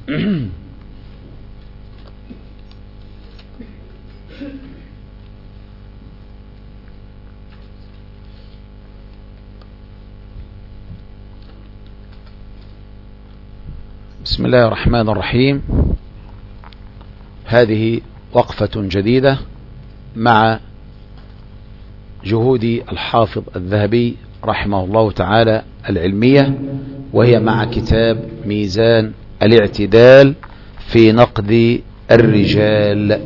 بسم الله الرحمن الرحيم. هذه وقفة جديدة مع جهود الحافظ الذهبي رحمه الله تعالى العلمية، وهي مع كتاب ميزان الاعتدال في نقد الرجال.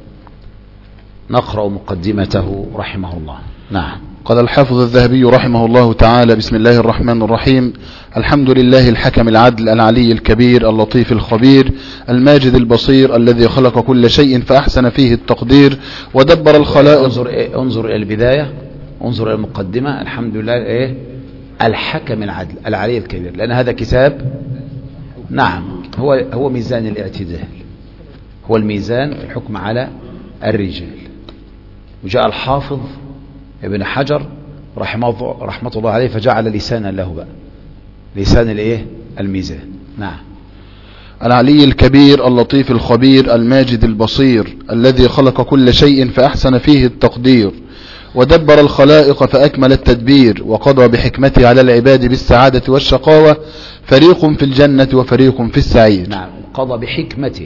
نقرأ مقدمته رحمه الله. نعم. قال الحافظ الذهبي رحمه الله تعالى: بسم الله الرحمن الرحيم. الحمد لله الحكم العدل العلي الكبير اللطيف الخبير الماجد البصير الذي خلق كل شيء فأحسن فيه التقدير ودبر الخلائق. انظر إلى البداية، انظر إلى المقدمة. الحمد لله الحكم العدل العلي الكبير، لأن هذا كتاب نعم هو ميزان الاعتدال، هو الميزان في الحكم على الرجال. وجاء الحافظ ابن حجر رحمة الله عليه فجعل لسانا له بقى، لسان الميزان. نعم. العلي الكبير اللطيف الخبير الماجد البصير الذي خلق كل شيء فأحسن فيه التقدير ودبر الخلائق فأكمل التدبير وقضى بحكمته على العباد بالسعادة والشقاوة، فريق في الجنة وفريق في السعير. نعم، قضى بحكمته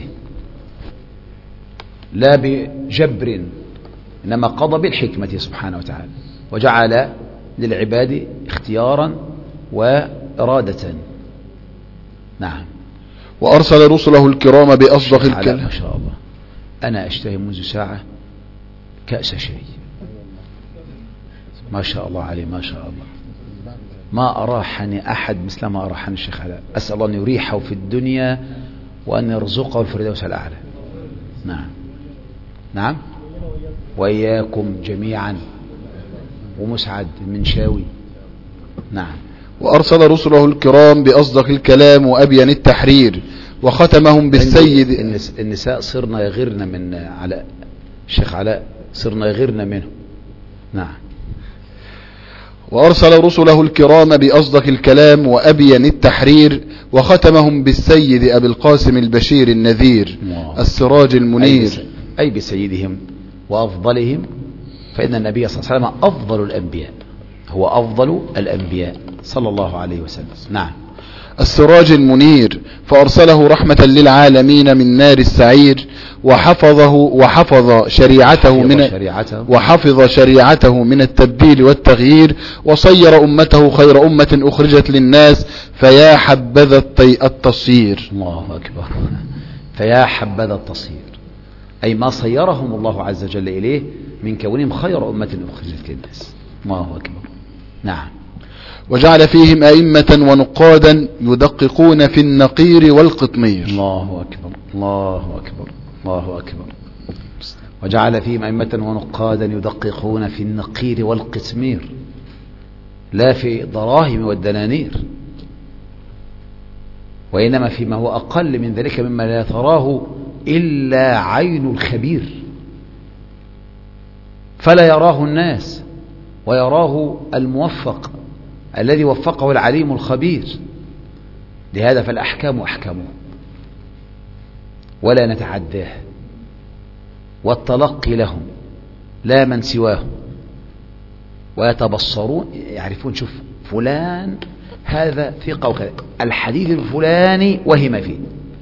لا بجبر، إنما قضى بالحكمة سبحانه وتعالى، وجعل للعباد اختيارا وإرادة. نعم. وأرسل رسله الكرام بأصدق الكلام. ما شاء الله، أنا أشتهي منذ ساعة كأس شاي. ما شاء الله عليه، ما شاء الله. ما أراحني أحد مثل ما أراحني الشيخ علاء. أسأل الله أن يريحه في الدنيا وأن يرزقه الفردوس الأعلى. نعم نعم، وإياكم جميعا، ومسعد المنشاوي. نعم. وأرسل رسله الكرام بأصدق الكلام وأبين التحرير وختمهم بالسيد. النساء صرنا يغيرن من علاء، الشيخ علاء صرنا يغيرن منه. نعم. وأرسل رسله الكرام بأصدق الكلام وأبين التحرير وختمهم بالسيد أبي القاسم البشير النذير السراج المنير، أي بسيدهم وأفضلهم، فإن النبي صلى الله عليه وسلم أفضل الأنبياء، هو أفضل الأنبياء صلى الله عليه وسلم. نعم. السراج المنير، فأرسله رحمة للعالمين من نار السعير وحفظ شريعته من التبديل والتغيير، وصير أمته خير أمة أخرجت للناس، فيا حبذا التصير. الله أكبر. فيا حبذا التصير، أي ما صيرهم الله عز وجل إليه من كونهم خير أمة أخرجت للناس. الله أكبر. نعم. وجعل فيهم أئمة ونقادا يدققون في النقير والقطمير. الله أكبر الله أكبر الله أكبر. وجعل فيهم أئمة ونقادا يدققون في النقير والقطمير، لا في الدراهم والدنانير، وإنما فيما هو أقل من ذلك مما لا تراه إلا عين الخبير، فلا يراه الناس ويراه الموفق الذي وفقه العليم الخبير. لهذا فالأحكام أحكامه ولا نتعداه، والتلقي لهم لا من سواهم، ويتبصرون يعرفون، شوف فلان هذا ثقة وكذا، الحديث الفلاني وهم فيه،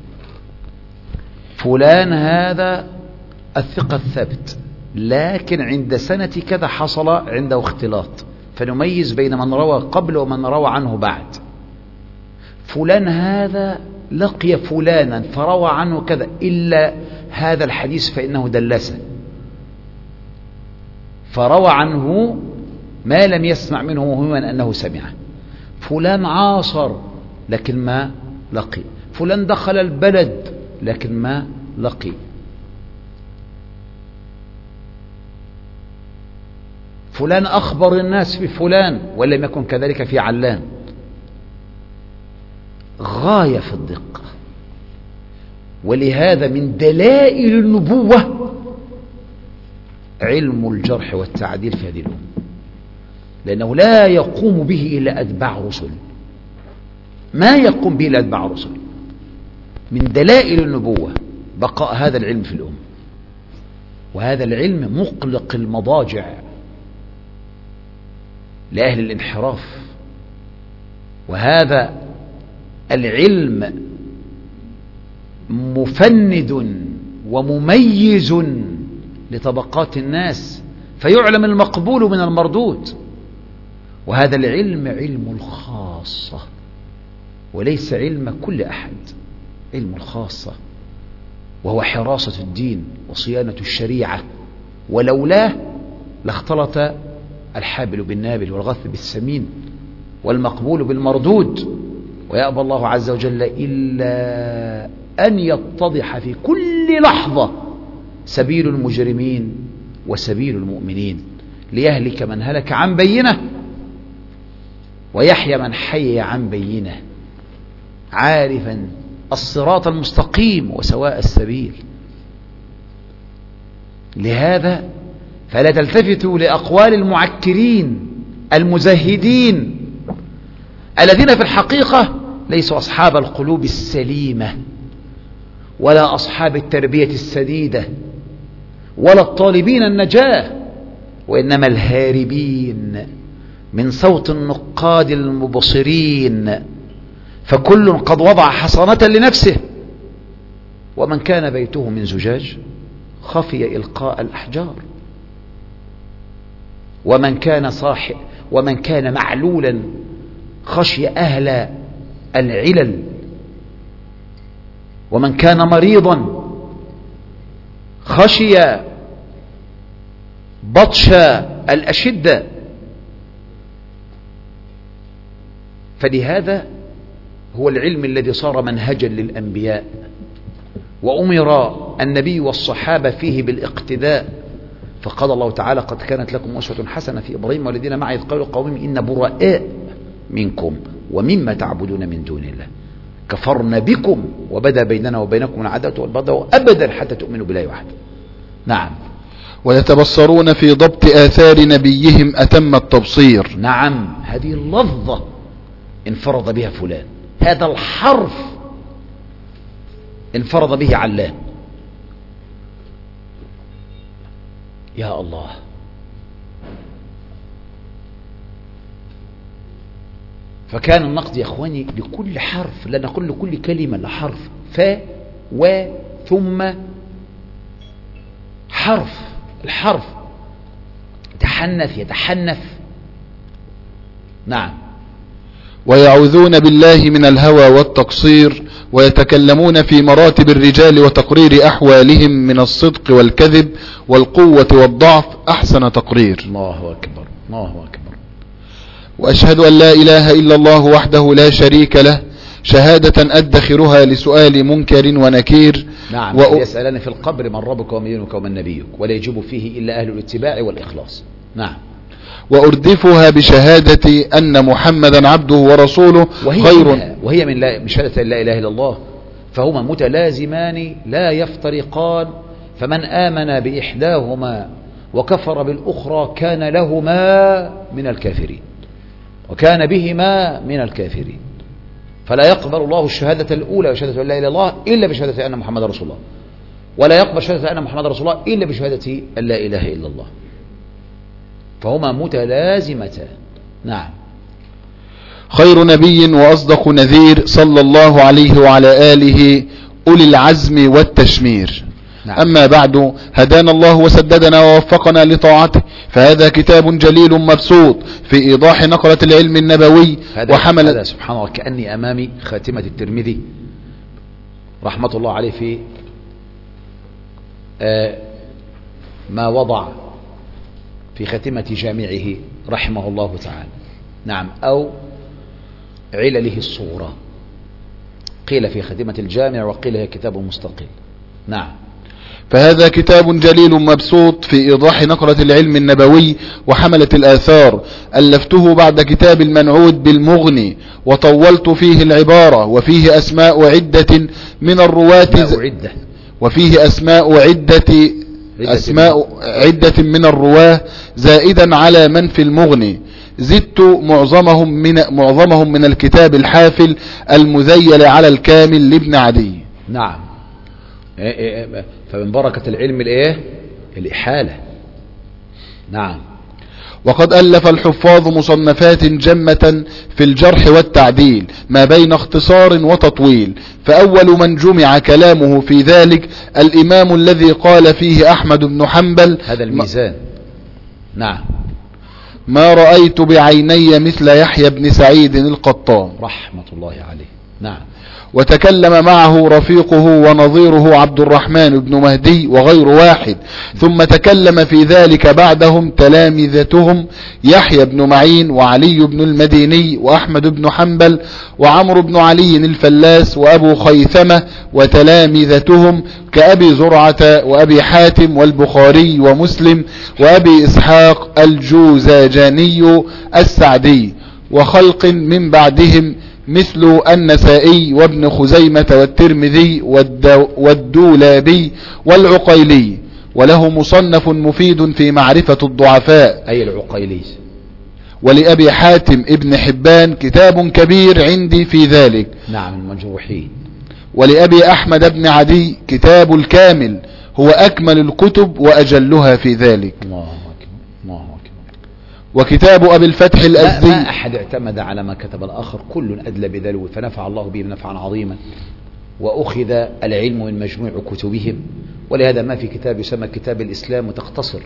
فلان هذا الثقة الثبت، لكن عند سنة كذا حصل عنده اختلاط، فنميز بين من روى قبل ومن روى عنه بعد. فلان هذا لقي فلانا فروى عنه كذا، إلا هذا الحديث فإنه دلسه، فروى عنه ما لم يسمع منه مهما أنه سمعه. فلان عاصر لكن ما لقي، فلان دخل البلد لكن ما لقي. فلان أخبر الناس بفلان ولم يكن كذلك في علان. غاية في الدقة. ولهذا من دلائل النبوة علم الجرح والتعديل في هذه الأمة، لأنه لا يقوم به إلا أتباع رسل، ما يقوم به إلا أتباع رسل. من دلائل النبوة بقاء هذا العلم في الأمة، وهذا العلم مقلق المضاجع لأهل الانحراف، وهذا العلم مفند ومميز لطبقات الناس، فيعلم المقبول من المردود. وهذا العلم علم الخاصة وليس علم كل أحد، علم الخاصة، وهو حراسة الدين وصيانة الشريعة، ولولاه لاختلط الحابل بالنابل والغث بالسمين والمقبول بالمردود، ويأبى الله عز وجل إلا أن يتضح في كل لحظة سبيل المجرمين وسبيل المؤمنين، ليهلك من هلك عن بينه ويحيى من حي عن بينه، عارفا الصراط المستقيم وسواء السبيل. لهذا فلا تلتفتوا لأقوال المعكرين المزهدين الذين في الحقيقة ليسوا أصحاب القلوب السليمة ولا أصحاب التربية السديدة ولا الطالبين النجاة، وإنما الهاربين من صوت النقاد المبصرين، فكل قد وضع حصانة لنفسه، ومن كان بيته من زجاج خفي إلقاء الأحجار، ومن كان معلولا خشي أهل العلل، ومن كان مريضا خشي بطش الأشدة. فلهذا هو العلم الذي صار منهجا للأنبياء، وأمر النبي والصحابة فيه بالاقتداء، فقال الله تعالى: قد كانت لكم أسوة حسنة في إبراهيم والذين معه إذ قالوا قومهم إن براء منكم ومما تعبدون من دون الله كفرنا بكم وبدا بيننا وبينكم العداوة والبغضاء أبدا حتى تؤمنوا بالله وحده. نعم. ويتبصرون في ضبط آثار نبيهم أتم التبصير. نعم، هذه اللفظة انفرد بها فلان، هذا الحرف انفرد به علان. يا الله، فكان النقد يا اخواني لكل حرف، لا نقول لكل كلمة لحرف، ف و ثم حرف، الحرف يتحنف. نعم. ويعوذون بالله من الهوى والتقصير، ويتكلمون في مراتب الرجال وتقرير أحوالهم من الصدق والكذب والقوة والضعف أحسن تقرير. الله أكبر، الله أكبر. وأشهد أن لا إله إلا الله وحده لا شريك له شهادة أدخرها لسؤال منكر ونكير. نعم. يسألني في القبر من ربك ومن دينك ومن نبيك، ولا يجب فيه إلا أهل الاتباع والإخلاص. نعم. وأردفها بشهادة أن محمدا عبده ورسوله خير، وهي من شهادة لا إله إلا الله، فهما متلازمان لا يفترقان، فمن آمن بإحداهما وكفر بالأخرى كان لهما من الكافرين، وكان بهما من الكافرين. فلا يقبل الله الشهادة الأولى وشهادة لا إله إلا الله إلا بشهادة أن محمد رسول الله، ولا يقبل شهادة أن محمد رسول الله إلا بشهادة أن لا إله إلا الله، فهما متلازمتان. نعم. خير نبي وأصدق نذير صلى الله عليه وعلى آله أولي العزم والتشمير. نعم. أما بعد، هدانا الله وسددنا ووفقنا لطاعته، فهذا كتاب جليل مبسوط في إيضاح نقلة العلم النبوي وحمل. هذا سبحان الله كأني أمامي خاتمة الترمذي رحمة الله عليه في ما وضع في خاتمة جامعه رحمه الله تعالى. نعم. أو علله الصغرى، قيل في خاتمة الجامع وقيل هي كتاب مستقل. نعم. فهذا كتاب جليل مبسوط في إيضاح نقلة العلم النبوي وحملة الآثار، ألفته بعد كتاب المنعود بالمغني، وطولت فيه العبارة، وفيه أسماء عدة من الرواة، وفيه أسماء عدة من الرواه زائدا على من في المغني، زدت معظمهم من الكتاب الحافل المذيل على الكامل لابن عدي. نعم. فمن بركة العلم الايه؟ الإحالة. نعم. وقد ألف الحفاظ مصنفات جمة في الجرح والتعديل ما بين اختصار وتطويل، فأول من جمع كلامه في ذلك الإمام الذي قال فيه أحمد بن حنبل هذا الميزان. نعم. ما رأيت بعيني مثل يحيى بن سعيد القطان رحمة الله عليه. نعم. وتكلم معه رفيقه ونظيره عبد الرحمن بن مهدي وغير واحد، ثم تكلم في ذلك بعدهم تلامذتهم يحيى بن معين وعلي بن المديني وأحمد بن حنبل وعمرو بن علي الفلاس وأبو خيثمة وتلامذتهم كأبي زرعة وأبي حاتم والبخاري ومسلم وأبي إسحاق الجوزاجاني السعدي، وخلق من بعدهم مثل النسائي وابن خزيمة والترمذي والدولابي والعقيلي. وله مصنف مفيد في معرفة الضعفاء أي العقيلي. ولأبي حاتم ابن حبان كتاب كبير عندي في ذلك. نعم المجروحين. ولأبي أحمد بن عدي كتاب الكامل هو أكمل الكتب وأجلها في ذلك. الله أكبر. الله أكبر. وكتاب أبي الفتح الأزدي ما أحد اعتمد على ما كتب الآخر، كل أدلى بذلك، فنفع الله به نفعا عظيما، وأخذ العلم من مجموع كتبهم، ولهذا ما في كتاب يسمى كتاب الإسلام وتقتصر.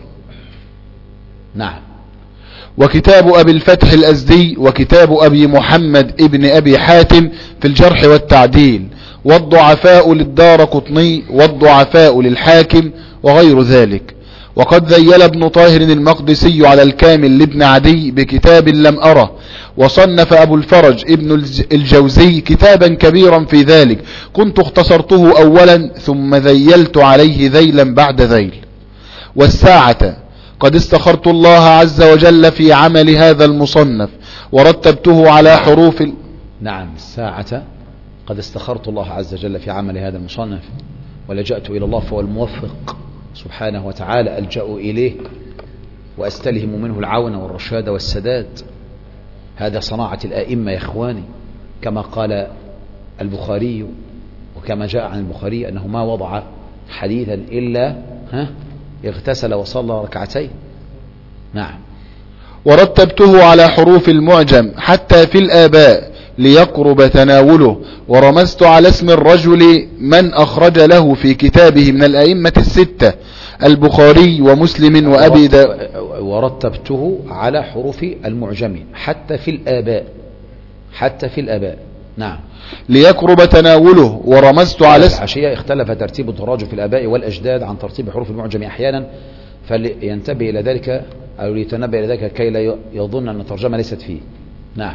نعم. وكتاب أبي الفتح الأزدي وكتاب أبي محمد ابن أبي حاتم في الجرح والتعديل، والضعفاء للدارقطني والضعفاء للحاكم وغير ذلك. وقد ذيل ابن طاهر المقدسي على الكامل لابن عدي بكتاب لم أره، وصنف أبو الفرج ابن الجوزي كتابا كبيرا في ذلك، كنت اختصرته أولا ثم ذيلت عليه ذيلا بعد ذيل. والساعة قد استخرت الله عز وجل في عمل هذا المصنف ورتبته على حروف نعم. الساعة قد استخرت الله عز وجل في عمل هذا المصنف ولجأت إلى الله فهو الموفق سبحانه وتعالى، ألجأ إليه وأستلهم منه العون والرشاد والسداد. هذا صناعة الآئمة يا إخواني، كما قال البخاري وكما جاء عن البخاري أنه ما وضع حديثا إلا اغتسل وصلى ركعتين. نعم. ورتبته على حروف المعجم حتى في الآباء ليقرب تناوله، ورمزت على اسم الرجل من أخرج له في كتابه من الأئمة الستة البخاري ومسلم وأبي ورتبته على حروف المعجم حتى في الآباء. حتى في الآباء. نعم. ليقرب تناوله، ورمزت على العشية اختلف ترتيب التراجم في الآباء والأجداد عن ترتيب حروف المعجم أحيانا، فلينتبه إلى ذلك أو ليتنبه إلى ذلك كي لا يظن أن الترجمة ليست فيه. نعم.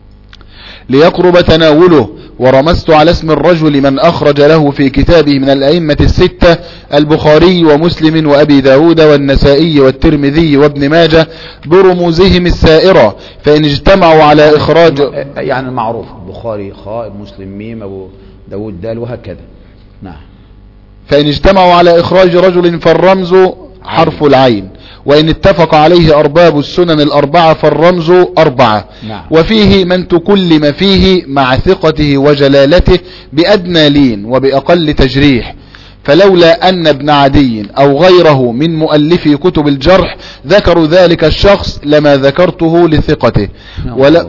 ليقرب تناوله، ورمزت على اسم الرجل من أخرج له في كتابه من الأئمة الستة البخاري ومسلم وأبي داود والنسائي والترمذي وابن ماجه برموزهم السائرة، فإن اجتمعوا على إخراج يعني المعروف البخاري خاء، مسلم ميم، أبو داود دال، وهكذا. نعم. فإن اجتمعوا على إخراج رجل فالرمز حرف العين، وإن اتفق عليه أرباب السنن الأربعة فالرمز 4. نعم. وفيه من تكلم فيه مع ثقته وجلالته بأدنى لين وبأقل تجريح، فلولا أن ابن عدي أو غيره من مؤلفي كتب الجرح ذكروا ذلك الشخص لما ذكرته لثقته. ولا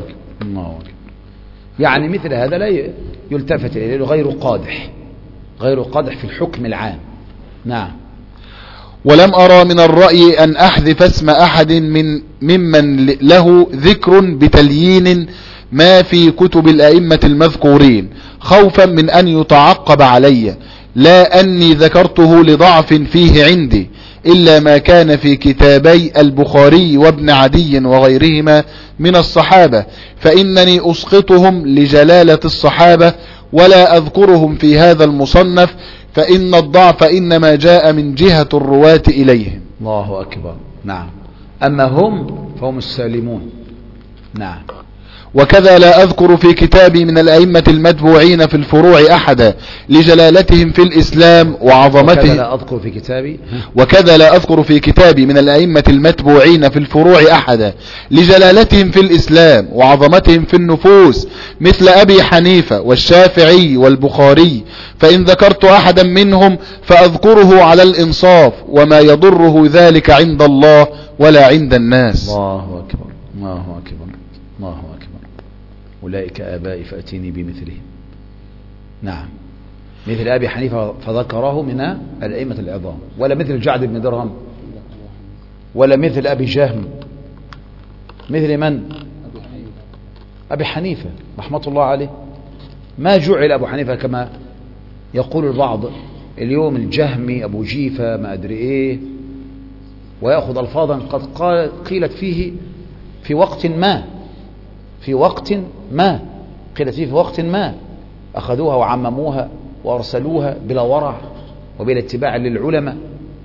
يعني مثل هذا لا يلتفت إليه، غير قادح، غير قادح في الحكم العام. نعم. ولم أرى من الرأي أن أحذف اسم أحد ممن له ذكر بتليين ما في كتب الأئمة المذكورين، خوفا من أن يتعقب علي، لا أني ذكرته لضعف فيه عندي، إلا ما كان في كتابي البخاري وابن عدي وغيرهما من الصحابة، فإنني أسقطهم لجلالة الصحابة ولا أذكرهم في هذا المصنف، فإن الضعف إنما جاء من جهة الرواة إليهم. الله أكبر. نعم. أما هم فهم السالمون. نعم. وكذا لا أذكر في كتابي من الأئمة المتبوعين في الفروع أحدا لجلالتهم في الإسلام وعظمته. وكذا لا أذكر في كتابي من الأئمة المتبوعين في الفروع أحدا لجلالتهم في الإسلام وعظمتهم في النفوس مثل أبي حنيفة والشافعي والبخاري، فإن ذكرت أحدا منهم فأذكره على الإنصاف وما يضره ذلك عند الله ولا عند الناس. الله أكبر الله أكبر الله أكبر. أولئك آبائي فأتيني بمثلهم. نعم، مثل أبي حنيفة فذكره من الأئمة العظام، ولا مثل جعد بن درهم، ولا مثل أبي جهم، مثل من؟ أبي حنيفة رحمة الله عليه. ما جعل أبو حنيفة كما يقول البعض اليوم الجهمي أبو جيفة ما أدري إيه، ويأخذ ألفاظا قد قيلت فيه في وقت ما قيلت فيه في وقت ما، أخذوها وعمموها وأرسلوها بلا ورع وبلا اتباع للعلماء.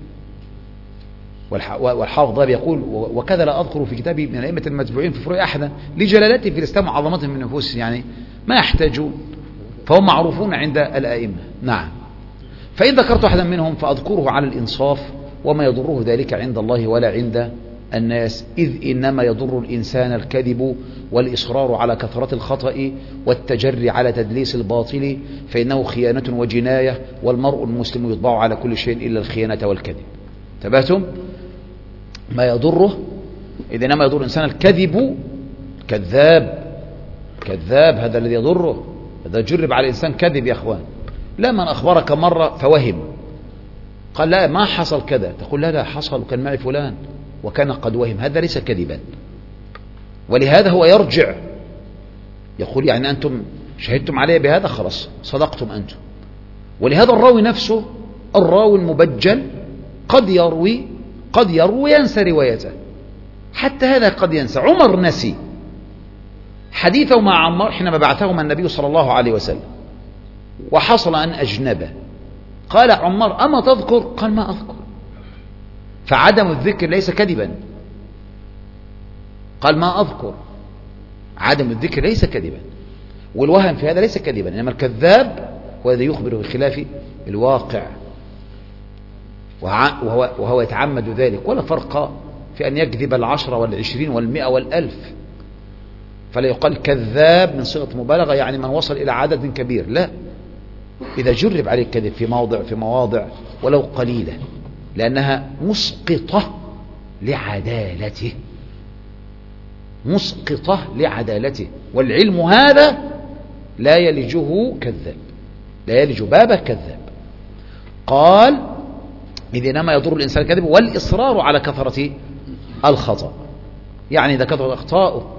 والحافظ يقول وكذا لا أذكر في كتابي من الأئمة المتبوعين في فروع أحدا لجلالته في الإسلام وعظمتهم من النفوس، يعني ما يحتاجون، فهم معروفون عند الأئمة. نعم، فإن ذكرت أحدا منهم فأذكره على الإنصاف وما يضره ذلك عند الله ولا عند الناس، إذ إنما يضر الإنسان الكذب والإصرار على كثرة الخطأ والتجري على تدليس الباطل، فإنه خيانة وجناية، والمرء المسلم يطبع على كل شيء إلا الخيانة والكذب. تبهتم؟ ما يضره، إذ إنما يضر الإنسان الكذب، كذاب هذا الذي يضره. إذا جرب على الإنسان كذب يا أخوان، لا من أخبرك مرة فوهم قال لا ما حصل كذا، تقول لا حصل وكان معي فلان وكان قد وهم، هذا ليس كذبا. ولهذا هو يرجع يقول يعني أنتم شهدتم علي بهذا، خلاص صدقتم أنتم. ولهذا الراوي نفسه، الراوي المبجل قد يروي وينسى روايته، حتى هذا قد ينسى. عمر نسي حديثه مع عمار حينما بعثهما النبي صلى الله عليه وسلم وحصل أن أجنبه، قال عمار أما تذكر؟ قال ما أذكر. فعدم الذكر ليس كذبا، قال ما أذكر. عدم الذكر ليس كذبا، والوهم في هذا ليس كذبا، إنما الكذاب هو الذي يخبر بخلاف الواقع، وهو يتعمد ذلك. ولا فرق في أن يكذب 10 وال20 وال100 وال1000، فلا يقال كذاب من صيغة مبالغة يعني من وصل إلى عدد كبير، لا، إذا جرب عليه الكذب في مواضع ولو قليلة، لأنها مسقطة لعدالته، والعلم هذا لا يلجه كذاب، لا يلج بابه كذاب. قال إذ إنما يضر الإنسان الكذب والإصرار على كثرة الخطأ، يعني إذا كثرت أخطاؤه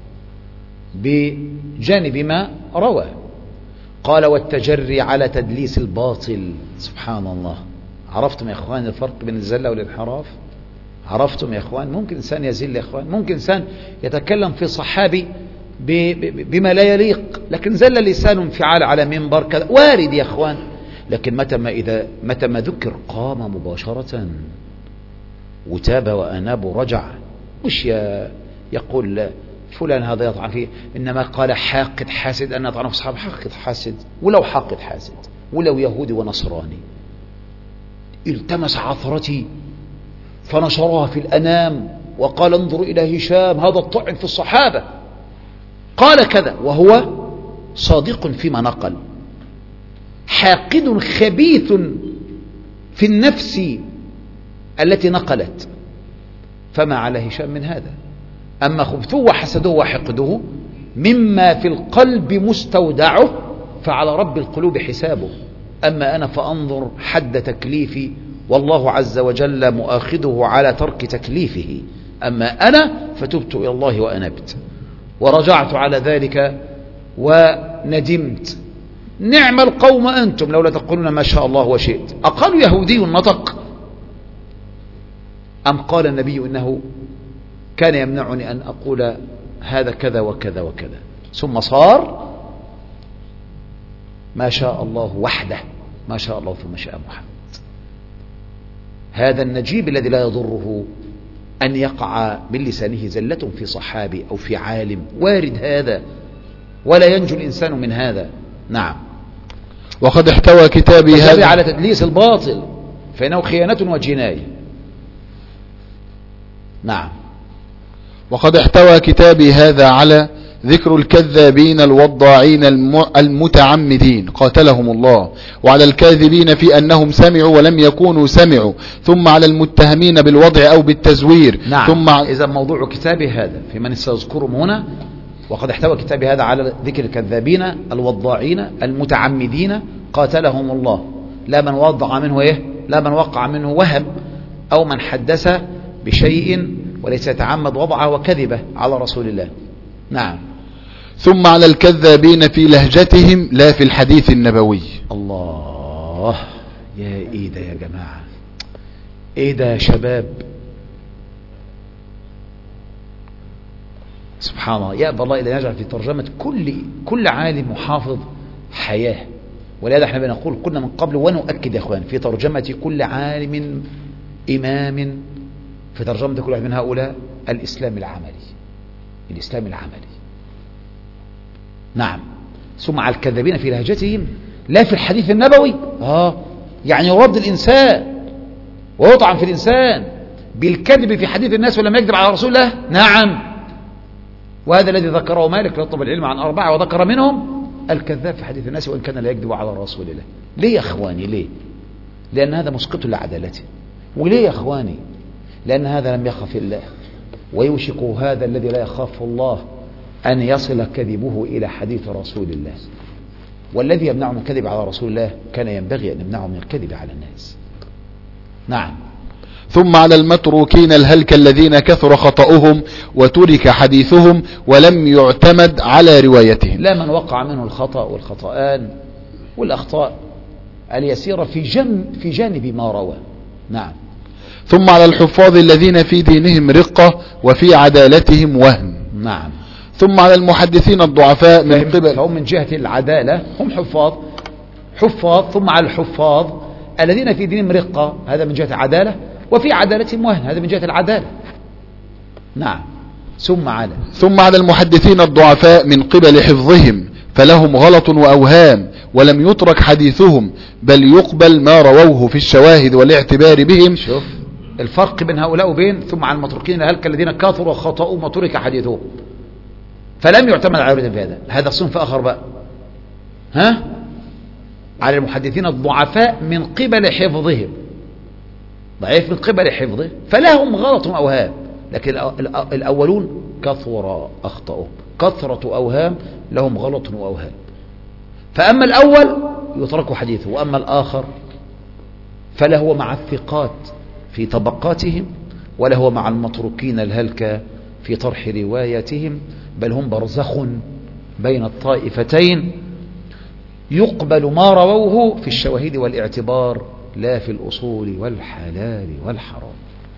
بجانب ما روى. قال والتجري على تدليس الباطل. سبحان الله، عرفتم يا إخوان الفرق بين الزلة والانحراف؟ عرفتم يا إخوان؟ ممكن إنسان يزل يا إخوان، ممكن إنسان يتكلم في صحابي بما لا يليق، لكن زل لسان انفعال على منبر كذا، وارد يا إخوان. لكن متى ما ذكر قام مباشرة وتاب وأناب ورجع، مش يقول فلان هذا يطعن فيه، إنما قال حاقد حاسد أن يطعن في أصحاب. حاقد حاسد، ولو حاقد حاسد ولو يهودي ونصراني التمس عثرتي فنشرها في الأنام وقال انظروا إلى هشام هذا الطعن في الصحابة، قال كذا وهو صادق فيما نقل، حاقد خبيث في النفس التي نقلت، فما على هشام من هذا. أما خبثه وحسده وحقده مما في القلب مستودعه فعلى رب القلوب حسابه. أما أنا فأنظر حد تكليفي، والله عز وجل مؤاخذه على ترك تكليفه. أما أنا فتبت إلى الله وأنبت ورجعت على ذلك وندمت. نعم القوم أنتم لولا تقولون ما شاء الله وشئت. أقالوا يهودي نطق أم قال النبي إنه كان يمنعني أن أقول هذا كذا وكذا وكذا، ثم صار ما شاء الله وحده، ما شاء الله ثم شاء محمد. هذا النجيب الذي لا يضره أن يقع من لسانه زلة في صحابي أو في عالم، وارد هذا، ولا ينجو الإنسان من هذا. نعم. وقد احتوى كتابي هذا على تدليس الباطل فإنه خيانة وجناية. نعم. وقد احتوى كتابي هذا على ذكر الكذابين الوضاعين المتعمدين قاتلهم الله، وعلى الكاذبين في أنهم سمعوا ولم يكونوا سمعوا، ثم على المتهمين بالوضع أو بالتزوير. نعم. ثم إذا موضوع كتابي هذا في من سيذكرهم هنا، وقد احتوى كتابي هذا على ذكر الكذابين الوضاعين المتعمدين قاتلهم الله، لا من وضع منه لا من وقع منه وهم أو من حدث بشيء وليس يتعمد وضعه وكذبه على رسول الله. نعم. ثم على الكذابين في لهجتهم لا في الحديث النبوي. الله، يا ايه ده يا جماعة، ايه ده يا شباب، سبحان الله. يأبى الله إلا يجعل في ترجمة كل عالم محافظ حياة. ولهذا احنا بنقول كنا من قبل ونؤكد يا اخوان في ترجمة كل عالم إمام، في ترجمة كل واحد من هؤلاء الإسلام العملي، الإسلام العملي. نعم. ثم على الكذابين في لهجتهم لا في الحديث النبوي. يعني يرد الإنسان ويطعن في الإنسان بالكذب في حديث الناس ولم يكذب على رسول الله. نعم. وهذا الذي ذكره مالك يطلب العلم عن 4 وذكر منهم الكذاب في حديث الناس وإن كان لا يكذب على رسول الله. ليه يا أخواني؟ ليه؟ لأن هذا مسقط لعدالته. وليه يا أخواني؟ لأن هذا لم يخف الله، ويوشك هذا الذي لا يخاف الله أن يصل كذبه إلى حديث رسول الله. والذي يمنعه من الكذب على رسول الله كان ينبغي أن يمنعه من الكذب على الناس. نعم. ثم على المتروكين الهلك الذين كثر خطأهم وترك حديثهم ولم يعتمد على روايتهم، لا من وقع منه الخطأ والخطأان والأخطاء اليسيرة في جانب ما روى. نعم. ثم على الحفاظ الذين في دينهم رقة وفي عدالتهم وهن. نعم. ثم على المحدثين الضعفاء من قبل، فهم من جهة العدالة هم حفاظ. ثم على الحفاظ الذين في دينهم رقة، هذا من جهة العدالة، وفي عدالتهم وهن، هذا من جهة العدالة. نعم. ثم على المحدثين الضعفاء من قبل حفظهم فلهم غلط وأوهام ولم يترك حديثهم بل يقبل ما رووه في الشواهد والاعتبار بهم. شوف الفرق بين هؤلاء وبين ثم على المتروكين الهلك الذين كثروا وخطأوا وترك حديثهم فلم يعتمد على روايتهم في هذا صنف آخر بقى. على المحدثين الضعفاء من قبل حفظهم، ضعيف من قبل حفظه فلهم غلط وأوهام، لكن الأولون كثر أخطأوا، كثرة أوهام لهم غلط وأوهام. فأما الأول يترك حديثه، وأما الآخر فلهو مع الثقات في طبقاتهم ولهو مع المتروكين الهلكة في طرح روايتهم، بل هم برزخ بين الطائفتين يقبل ما رووه في الشواهد والاعتبار لا في الأصول والحلال والحرام.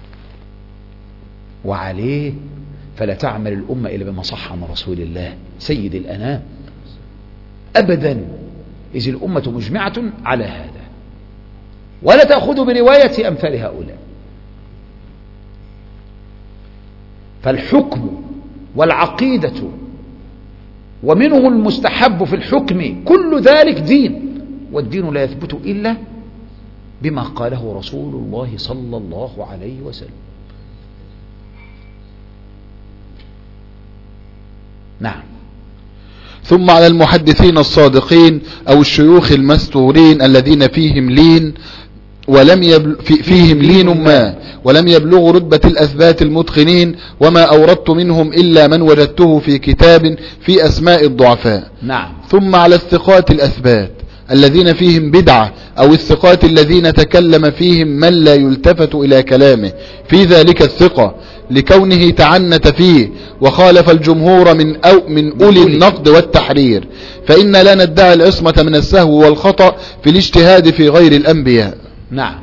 وعليه فلا تعمل الأمة إلا بما صح عن رسول الله سيد الأنام أبدا، إذ الأمة مجمعة على هذا، ولا تأخذوا برواية أمثال هؤلاء. فالحكم والعقيدة ومنه المستحب في الحكم كل ذلك دين، والدين لا يثبت إلا بما قاله رسول الله صلى الله عليه وسلم. نعم. ثم على المحدثين الصادقين أو الشيوخ المستورين الذين فيهم لين فيهم لين ما ولم يبلغوا رتبة الأثبات المتقنين، وما أوردت منهم إلا من وجدته في كتاب في أسماء الضعفاء. نعم. ثم على الثقات الأثبات الذين فيهم بدعة أو الثقات الذين تكلم فيهم من لا يلتفت إلى كلامه في ذلك الثقة لكونه تعنت فيه وخالف الجمهور من أولي النقد والتحرير، فإن لا ندعي العصمة من السهو والخطأ في الاجتهاد في غير الأنبياء. نعم.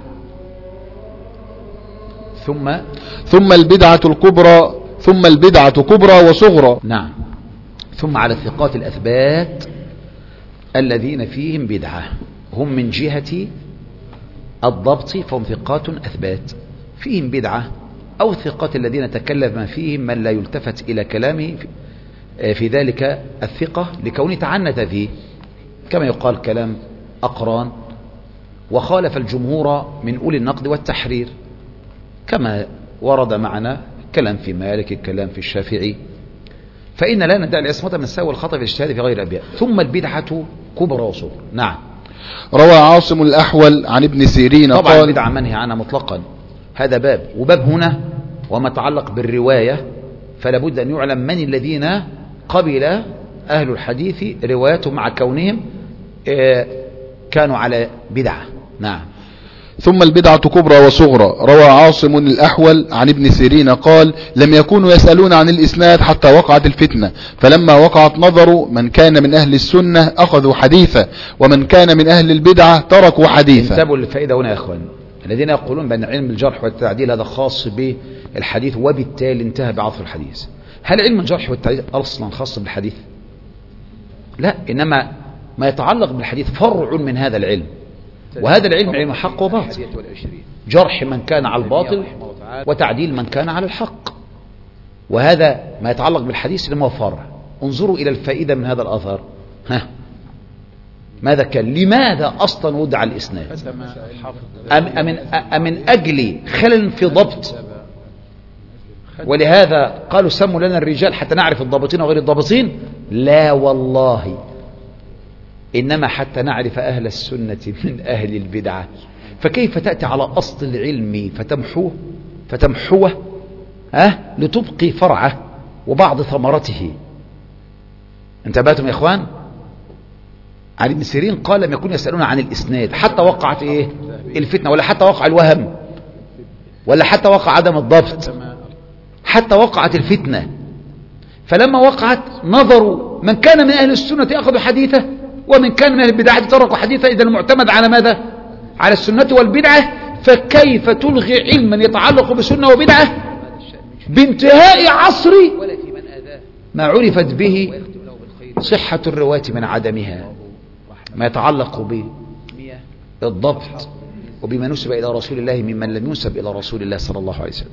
ثم البدعة كبرى وصغرى. نعم. ثم على الثقات الأثبات الذين فيهم بدعة، هم من جهة الضبط فهم ثقات أثبات، فيهم بدعة أو الثقات الذين تكلم فيهم من لا يلتفت إلى كلامه في ذلك الثقة لكونه تعنت فيه، كما يقال كلام أقران، وخالف الجمهور من أولي النقد والتحرير، كما ورد معنا كلام في مالك، الكلام في الشافعي. فإن لا ندعي العصمة من السهو والخطأ في الاجتهاد في غير الأبيات. ثم البدعة كبرى وصغرى. نعم. روى عاصم الأحول عن ابن سيرين طبعا قال البدعة منهي عنها مطلقا، هذا باب، وباب هنا وما تعلق بالرواية فلا بد أن يعلم من الذين قبل أهل الحديث رواياتهم مع كونهم كانوا على بدعة. نعم. ثم البدعة كبرى وصغرى. روى عاصم الأحول عن ابن سيرين قال لم يكونوا يسألون عن الإسناد حتى وقعت الفتنة، فلما وقعت نظروا من كان من أهل السنة أخذوا حديثا، ومن كان من أهل البدعة تركوا حديثا. انتبهوا للفائدة هنا يا أخوان، الذين يقولون بأن علم الجرح والتعديل هذا خاص بالحديث وبالتالي انتهى بعصر الحديث. هل علم الجرح والتعديل أصلا خاص بالحديث؟ لا، إنما ما يتعلق بالحديث فرع من هذا العلم، وهذا العلم علم حق وباطل، جرح من كان على الباطل وتعديل من كان على الحق، وهذا ما يتعلق بالحديث لما هو فرع. انظروا إلى الفائدة من هذا الأثر. ماذا كان؟ لماذا أصلا وضع الإسناد؟ أمن أجل خلل في ضبط؟ ولهذا قالوا سموا لنا الرجال حتى نعرف الضابطين وغير الضابطين؟ لا والله، إنما حتى نعرف أهل السنة من أهل البدعة. فكيف تأتي على أصل العلم فتمحوه لتبقي فرعه وبعض ثمرته؟ انتبهتم يا إخوان؟ عن ابن سيرين قال لم يكونوا يسألون عن الإسناد حتى وقعت الفتنة، ولا حتى وقع الوهم، ولا حتى وقع عدم الضبط، حتى وقعت الفتنة. فلما وقعت نظروا من كان من أهل السنة أخذوا حديثه، ومن كان من أهل البدعة تركوا حديثه. إذا المعتمد على ماذا؟ على السنة والبدعة. فكيف تلغي علما يتعلق بسنة وبدعة بانتهاء عصر ما عرفت به صحة الرواة من عدمها، ما يتعلق بالضبط وبما نسب إلى رسول الله ممن لم ينسب إلى رسول الله صلى الله عليه وسلم.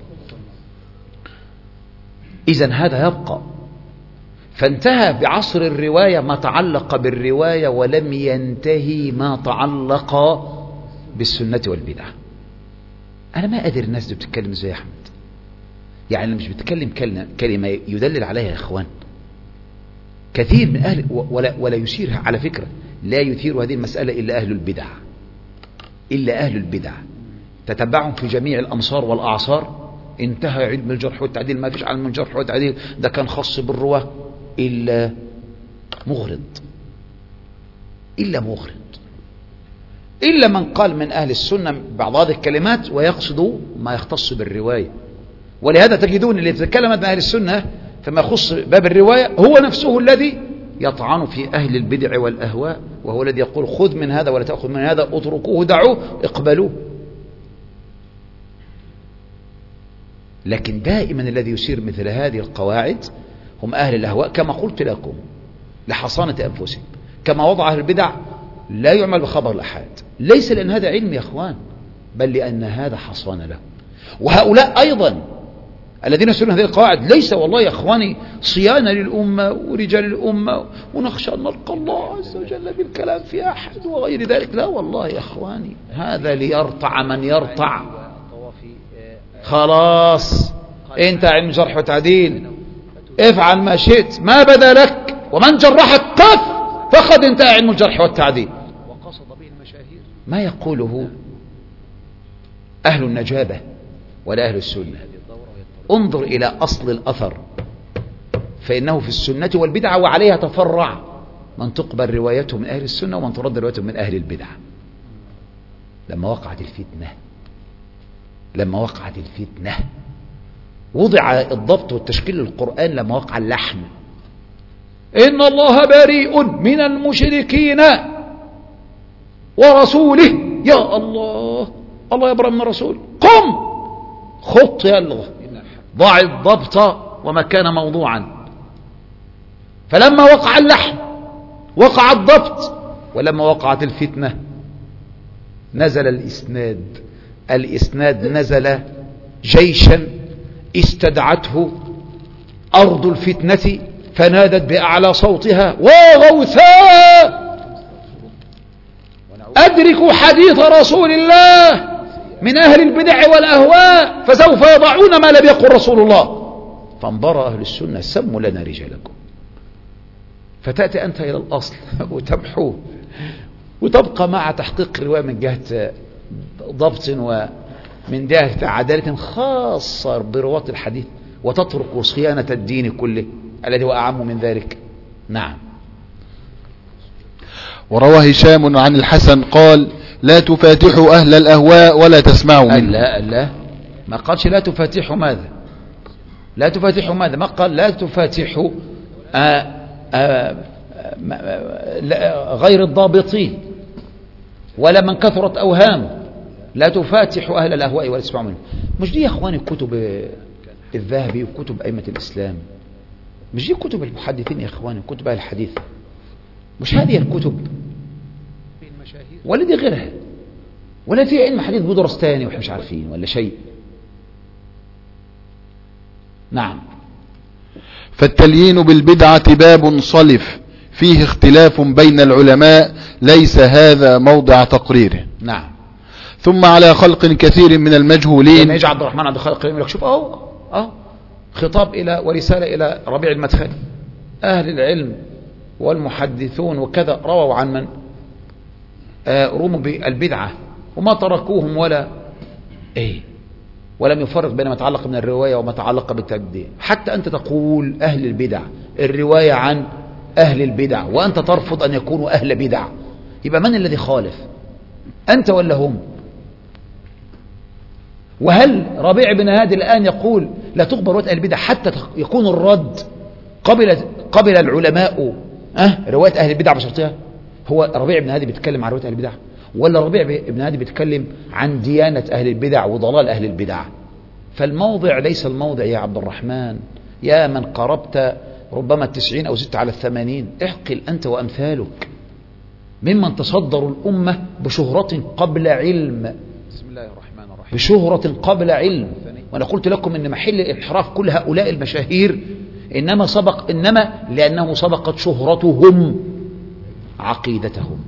إذن هذا يبقى. فانتهى بعصر الرواية ما تعلق بالرواية، ولم ينتهي ما تعلق بالسنة والبدعة. أنا ما أدري الناس دي بتتكلم إزاي يا أحمد، يعني أنا مش بتكلم كلمة يدلل عليها يا إخوان. كثير من أهل ولا يثيرها، على فكرة لا يثير هذه المسألة إلا أهل البدع، إلا أهل البدع. تتبعهم في جميع الأمصار والأعصار، انتهى علم الجرح والتعديل، ما فيش علم الجرح والتعديل، ده كان خاص بالرواه، إلا مغرض، إلا من قال من أهل السنة بعض هذه الكلمات ويقصد ما يختص بالرواية. ولهذا تجدون اللي يتكلم من أهل السنة فما يخص باب الرواية هو نفسه الذي يطعن في أهل البدع والأهواء، وهو الذي يقول خذ من هذا ولا تأخذ من هذا، اتركوه دعوه اقبلوه. لكن دائما الذي يسير مثل هذه القواعد هم أهل الأهواء، كما قلت لكم لحصانة أنفسهم. كما وضع أهل البدع لا يعمل بخبر الأحاد، ليس لأن هذا علم يا أخوان، بل لأن هذا حصان له. وهؤلاء أيضا الذين يسيرون هذه القواعد ليس والله يا أخواني صيانة للأمة ورجال الأمة ونخشى أن نلقى الله عز وجل بالكلام في أحد وغير ذلك. لا والله يا أخواني، هذا ليرتع من يرتع. خلاص انت علم جرح وتعديل، افعل ما شئت ما بدا لك، ومن جرحك كف فقد انتهى علم الجرح والتعديل. ما يقوله أهل النجابة ولا أهل السنة. انظر إلى أصل الأثر، فإنه في السنة والبدعة وعليها تفرع من تقبل روايته من أهل السنة ومن ترد روايته من أهل البدعة. لما وقعت الفتنة وضع الضبط والتشكيل للقرآن. لما وقع اللحن إن الله بريء من المشركين ورسوله، يا الله الله يبرأ من الرسول، قم خط يلغى، ضع الضبط وما كان موضوعا. فلما وقع اللحن وقع الضبط، ولما وقعت الفتنة نزل الإسناد نزل جيشا استدعته أرض الفتنة فنادت بأعلى صوتها: وغوثاء أدركوا حديث رسول الله من أهل البدع والأهواء فسوف يضعون ما لم يقل رسول الله. فانبرى أهل السنة: سموا لنا رجالكم. فتأتي أنت إلى الأصل وتمحوه وتبقى مع تحقيق الرواية من جهة ضبط ومن جهة عدالة خاصة برواة الحديث، وتترك صيانة الدين كله الذي هو أعم من ذلك. نعم. وروى هشام عن الحسن قال: لا تفاتحوا أهل الأهواء ولا تسمعوا منه. لا ما قالش لا تفاتحوا ماذا؟ لا تفاتحوا ماذا؟ ما قال لا تفاتحوا غير الضابطين ولا من كثرت أوهامه. لا تفاتحوا أهل الأهواء ولا تسمعوا منه. مش دي يا أخواني كتب الذهبي وكتب أئمة الإسلام؟ مش دي كتب المحدثين يا أخواني وكتب أهل الحديث؟ مش هذه الكتب ولا دي غيرها؟ ولا في علم حديث بدرس تاني وإحنا مش عارفين ولا شيء؟ نعم. فالتليين بالبدعة باب صلف فيه اختلاف بين العلماء، ليس هذا موضع تقريره. نعم. ثم على خلق كثير من المجهولين. لما يجي عبد الرحمن عبد الخالق يقول لك شوف خطاب إلى ورسالة إلى ربيع المدخلي: أهل العلم والمحدثون وكذا رووا عن من رموا بالبدعة وما تركوهم ولم يفرق بين ما يتعلق من الرواية وما يتعلق بالتبديع. حتى أنت تقول أهل البدع، الرواية عن أهل البدع، وأنت ترفض أن يكونوا أهل بدع. يبقى من الذي خالف، أنت ولا هم؟ وهل ربيع بن هادي الآن يقول لا تقبل رواية أهل البدع حتى يكون الرد قبل العلماء رواية أهل البدع بشرطها؟ هو ربيع بن هادي بيتكلم عن رواية أهل البدع، ولا ربيع بن هادي بيتكلم عن ديانة أهل البدع وضلال أهل البدع؟ فالموضع ليس الموضع يا عبد الرحمن، يا من قربت ربما 90 أو زدت على 80. اعقل أنت وأمثالك ممن تصدروا الأمة بشهرة قبل علم. بسم الله الرحمن الرحيم. بشهرة قبل علم. وأنا قلت لكم إن محل الانحراف كل هؤلاء المشاهير إنما لأنه سبقت شهرتهم عقيدتهم،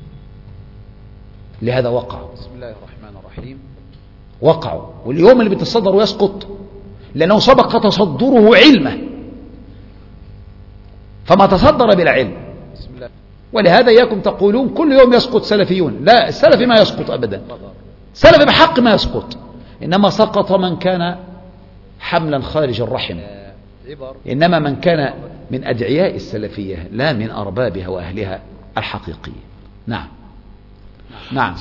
لهذا وقعوا. بسم الله الرحمن الرحيم. وقعوا. واليوم اللي بيتصدر ويسقط لأنه سبق تصدره علمه، فما تصدر بالعلم. بسم الله. ولهذا إياكم تقولون كل يوم يسقط سلفيون. لا، السلف ما يسقط أبدا، السلف بحق ما يسقط، إنما سقط من كان حملا خارج الرحم، إنما من كان من أدعياء السلفية لا من أربابها وأهلها الحقيقية. نعم. نعم.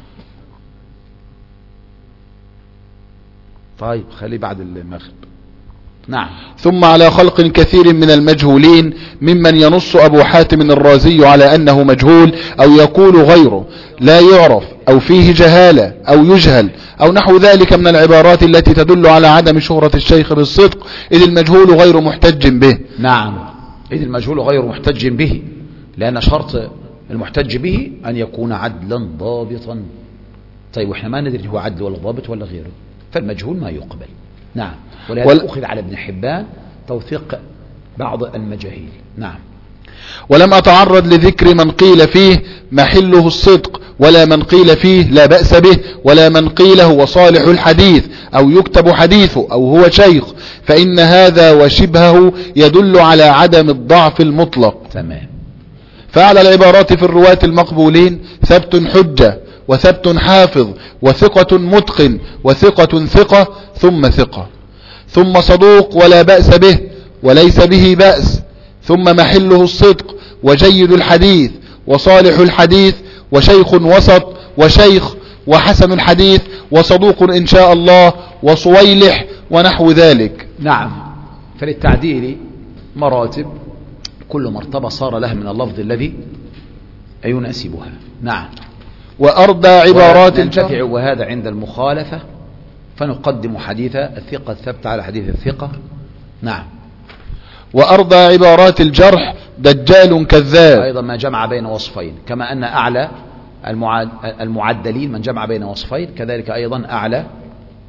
طيب خلي بعد المغرب. نعم. ثم على خلق كثير من المجهولين ممن ينص أبو حاتم الرازي على أنه مجهول أو يقول غيره لا يعرف أو فيه جهالة أو يجهل أو نحو ذلك من العبارات التي تدل على عدم شهرة الشيخ بالصدق، إذ المجهول غير محتج به. نعم، إذ المجهول غير محتج به، لأن شرط المحتج به أن يكون عدلا ضابطا. طيب وإحنا ما ندري هو عدل ولا ضابط ولا غيره، فالمجهول ما يقبل. نعم. ولهذا أخذ على ابن حبان توثيق بعض المجاهيل. نعم. ولم أتعرض لذكر من قيل فيه محله الصدق، ولا من قيل فيه لا بأس به، ولا من قيل هو صالح الحديث أو يكتب حديثه أو هو شيخ، فإن هذا وشبهه يدل على عدم الضعف المطلق. تمام. فأعلى العبارات في الرواة المقبولين ثبت حجة، وثبت حافظ، وثقة متقن، وثقة ثقة، ثم ثقة، ثم صدوق ولا بأس به وليس به بأس، ثم محله الصدق، وجيد الحديث، وصالح الحديث، وشيخ وسط، وشيخ، وحسن الحديث، وصدوق إن شاء الله، وصويلح، ونحو ذلك. نعم. فللتعديل مراتب، كل مرتبة صار لها من اللفظ الذي يناسبها. نعم. وأرضى عبارات ننتفع وهذا عند المخالفة فنقدم حديث الثقة الثبت على حديث الثقة. نعم. وأرضى عبارات الجرح دجال كذاب، أيضا ما جمع بين وصفين، كما أن أعلى المعدلين من جمع بين وصفين، كذلك أيضا أعلى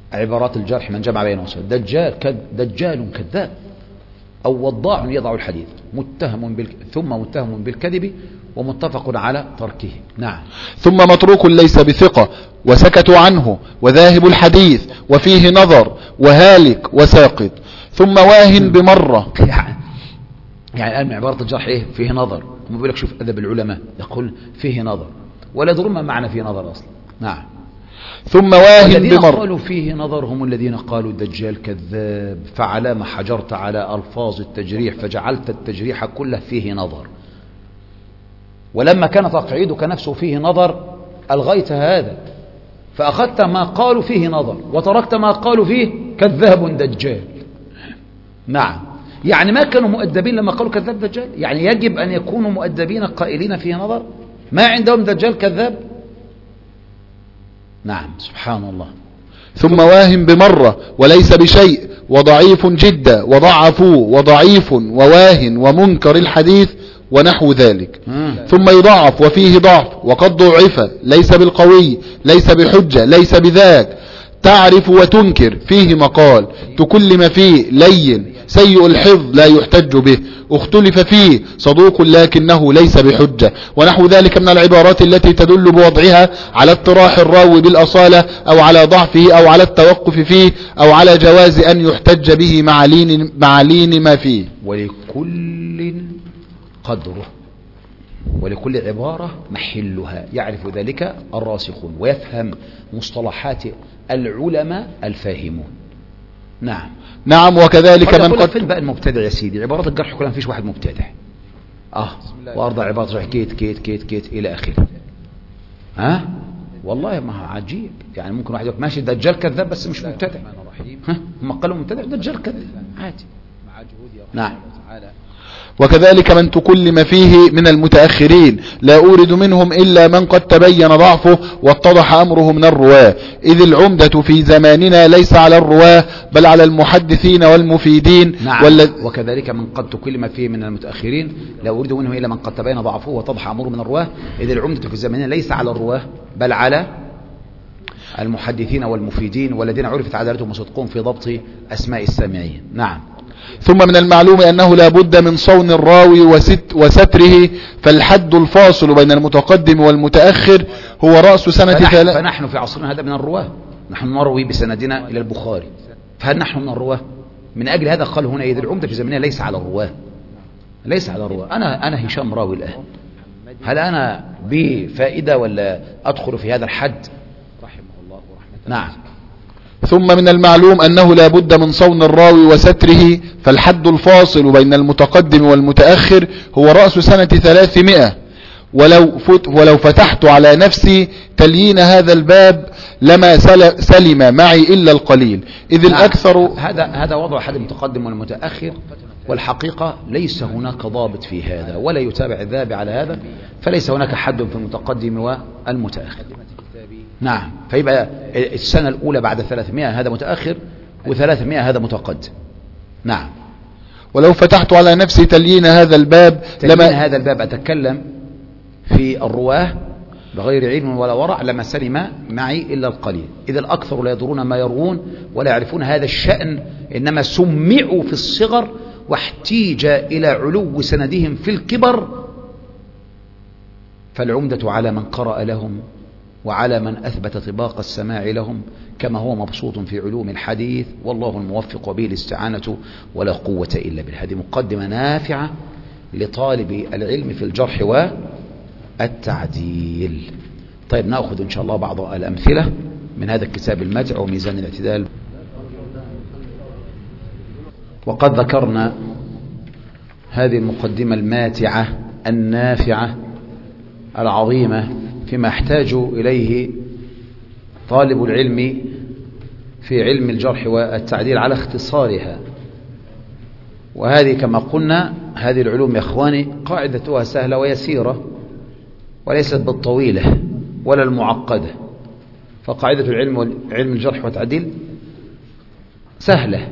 عبارات الجرح من جمع بين وصفين: دجال كذاب، أو وضاع يضع الحديث، ثم متهم بالكذب ومتفق على تركه. نعم. ثم متروك ليس بثقة وسكتوا عنه، وذاهب الحديث وفيه نظر، وهالك وساقط. ثم واهن بمرة. يعني الآن من عبارة الجرح إيه؟ فيه نظر. هم بيقول لك شوف أدب العلماء، يقول فيه نظر، ولا يدرون ما معنى فيه نظر أصلا. نعم. ثم واهن الذين بمرة. قالوا فيه نظر هم الذين قالوا الدجال كذاب، فعلى ما حجرت على ألفاظ التجريح فجعلت التجريح كله فيه نظر، ولما كان تقعيدك نفسه فيه نظر ألغيت هذا، فأخذت ما قالوا فيه نظر وتركت ما قالوا فيه كذاب دجال. نعم. يعني ما كانوا مؤدبين لما قالوا كذاب دجال، يعني يجب أن يكونوا مؤدبين قائلين فيه نظر، ما عندهم دجال كذاب. نعم. سبحان الله. ثم واهن بمرة وليس بشيء، وضعيف جدا، وضعفوا، وضعيف، وواهن، ومنكر الحديث، ونحو ذلك. ثم يضعف وفيه ضعف، وقد ضعف، ليس بالقوي، ليس بحجة، ليس بذاك، تعرف وتنكر، فيه مقال، تكلم فيه، لين، سيء الحفظ، لا يحتج به، اختلف فيه، صدوق لكنه ليس بحجة، ونحو ذلك من العبارات التي تدل بوضعها على اطراح الراوي بالأصالة، أو على ضعفه، أو على التوقف فيه، أو على جواز أن يحتج به مع لين ما فيه. ولكل قدره، ولكل عبارة محلها، يعرف ذلك الراسخون ويفهم مصطلحات العلماء الفاهمون. نعم. نعم. وكذلك من قد فين بقى المبتدع يا سيدي؟ عبارات الجرح كلها مفيش واحد مبتدع. وارضى عبارات جرح كيت كيت كيت كيت الى اخره. والله ما عجيب، يعني ممكن واحد يقول ماشي دجال كذاب بس مش مبتدع. هم قالوا مبتدع دجال كذاب عادي. نعم. وكذلك من تكلم فيه من المتأخرين، لا أورد منهم إلا من قد تبين ضعفه واتضح أمره من الرواه، إذ العمدة في زماننا ليس على الرواه بل على المحدثين والمفيدين. نعم. وكذلك من قد تكلم فيه من المتأخرين، لا أورد منهم إلا من قد تبين ضعفه واتضح أمره من الرواه، إذ العمدة في زماننا ليس على الرواه بل على المحدثين والمفيدين والذين عرفت عدالتهم وصدقهم في ضبط أسماء السامعين. نعم. ثم من المعلوم أنه لا بد من صون الراوي وستره، فالحد الفاصل بين المتقدم والمتأخر هو رأس سنة فنحن في عصرنا هذا من الرواه، نحن نروي بسندنا إلى البخاري، فهل نحن من الرواه؟ من أجل هذا قال هنا إذ العمدة في زمننا ليس على الرواه، ليس على الرواه. أنا هشام راوي الآن، هل أنا بفائدة ولا أدخل في هذا الحد؟ رحمه الله ورحمة. نعم. ثم من المعلوم أنه لا بد من صون الراوي وستره، فالحد الفاصل بين المتقدم والمتأخر هو رأس سنة 300. ولو فتحت على نفسي تليين هذا الباب لما سلم معي إلا القليل، إذ الأكثر. هذا وضع أحد المتقدم والمتأخر، والحقيقة ليس هناك ضابط في هذا ولا يتابع الذهب على هذا، فليس هناك حد في المتقدم والمتأخر. نعم. فيبقى السنة الأولى بعد 300 هذا متأخر، و300 هذا متقدم. نعم. ولو فتحت على نفسي تليين هذا الباب هذا الباب أتكلم في الرواه بغير علم ولا ورع لما سلم معي إلا القليل، إذا الأكثر لا يدرون ما يروون ولا يعرفون هذا الشأن، إنما سمعوا في الصغر واحتيج إلى علو سندهم في الكبر، فالعمدة على من قرأ لهم وعلى من أثبت طباق السماع لهم، كما هو مبسوط في علوم الحديث، والله الموفق وبه الاستعانة ولا قوة إلا بالله. هذه مقدمة نافعة لطالب العلم في الجرح والتعديل. طيب نأخذ إن شاء الله بعض الأمثلة من هذا الكتاب المتع وميزان الاعتدال. وقد ذكرنا هذه المقدمة الماتعة النافعة العظيمة فيما يحتاج إليه طالب العلم في علم الجرح والتعديل على اختصارها. وهذه كما قلنا هذه العلوم يا إخواني قاعدتها سهلة ويسيرة وليست بالطويلة ولا المعقدة، فقاعدة العلم علم الجرح والتعديل سهلة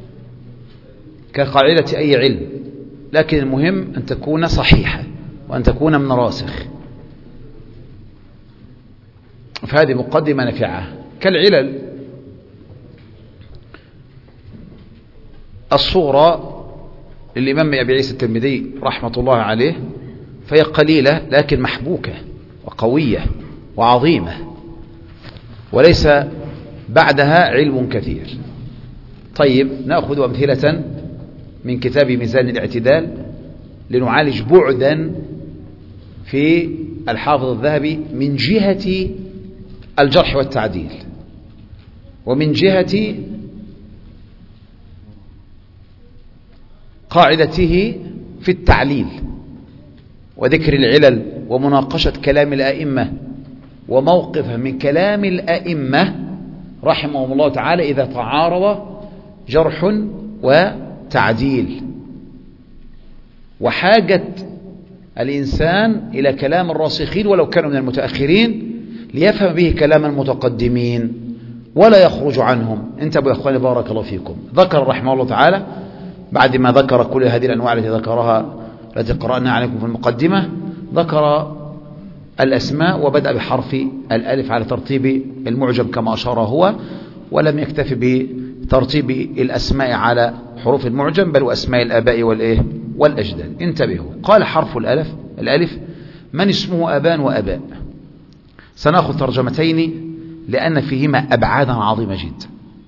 كقاعدة أي علم، لكن المهم أن تكون صحيحة وأن تكون من راسخ. فهذه مقدمة نافعة كالعلل الصورة للإمام أبي عيسى الترمذي رحمة الله عليه فهي قليلة لكن محبوكة وقوية وعظيمة، وليس بعدها علم كثير. طيب نأخذ أمثلة من كتاب ميزان الاعتدال لنعالج بعدا في الحافظ الذهبي من جهة الجرح والتعديل ومن جهة قاعدته في التعليل وذكر العلل ومناقشة كلام الأئمة وموقفه من كلام الأئمة رحمهم الله تعالى إذا تعارض جرح وتعديل، وحاجة الإنسان إلى كلام الراسخين ولو كانوا من المتأخرين ليفهم به كلام المتقدمين ولا يخرج عنهم. انتبهوا يا أخواني بارك الله فيكم. ذكر رحمه الله تعالى بعد ما ذكر كل هذه الأنواع التي ذكرها التي قرأنا عليكم في المقدمة، ذكر الأسماء وبدأ بحرف الألف على ترتيب المعجم كما أشار هو، ولم يكتفي بترتيب الأسماء على حروف المعجم بل وأسماء الآباء والأجداد. انتبهوا، قال حرف الألف من اسمه أبان وأباء. سنأخذ ترجمتين لأن فيهما أبعادا عظيمة جدا،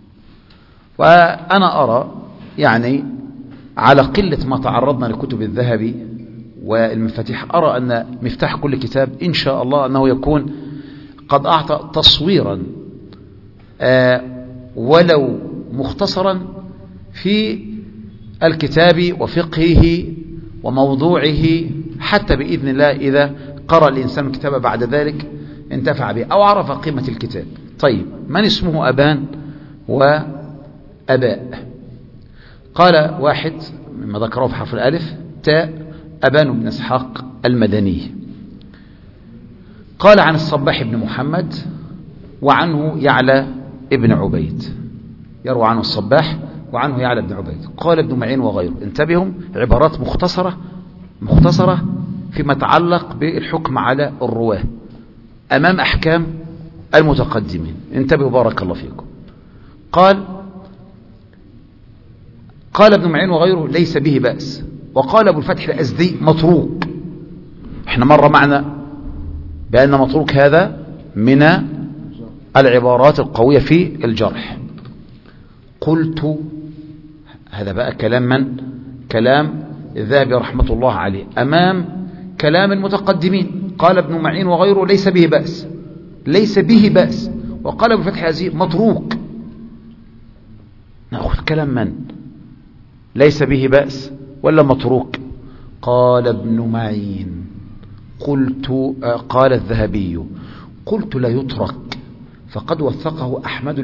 وأنا أرى يعني على قلة ما تعرضنا لكتب الذهبي والمفاتيح أرى أن مفتاح كل كتاب إن شاء الله أنه يكون قد أعطى تصويرا ولو مختصرا في الكتاب وفقهه وموضوعه، حتى بإذن الله إذا قرأ الإنسان الكتاب بعد ذلك انتفع به أو عرف قيمة الكتاب. طيب من اسمه أبان وأباء؟ قال واحد مما ذكره في حرف الألف تاء أبان بن إسحاق المدني. قال عن الصباح بن محمد وعنه يعلى ابن عبيد، يروى عنه الصباح وعنه يعلى بن عبيد. قال ابن معين وغيره. انتبهوا، عبارات مختصرة فيما يتعلق بالحكم على الرواة أمام أحكام المتقدمين. انتبهوا بارك الله فيكم. قال ابن معين وغيره ليس به بأس. وقال أبو الفتح الأزدي متروك. احنا مر معنا بأن متروك هذا من العبارات القوية في الجرح. قلت، هذا بقى كلام من؟ كلام الذهبي رحمة الله عليه أمام كلام المتقدمين. قال ابن معين وغيره ليس به بأس. وقال أبو الفتح الأزدي متروك. نأخذ كلام من؟ ليس به بأس ولا متروك؟ قال ابن معين قال الذهبي قلت لا يترك فقد وثقه أحمد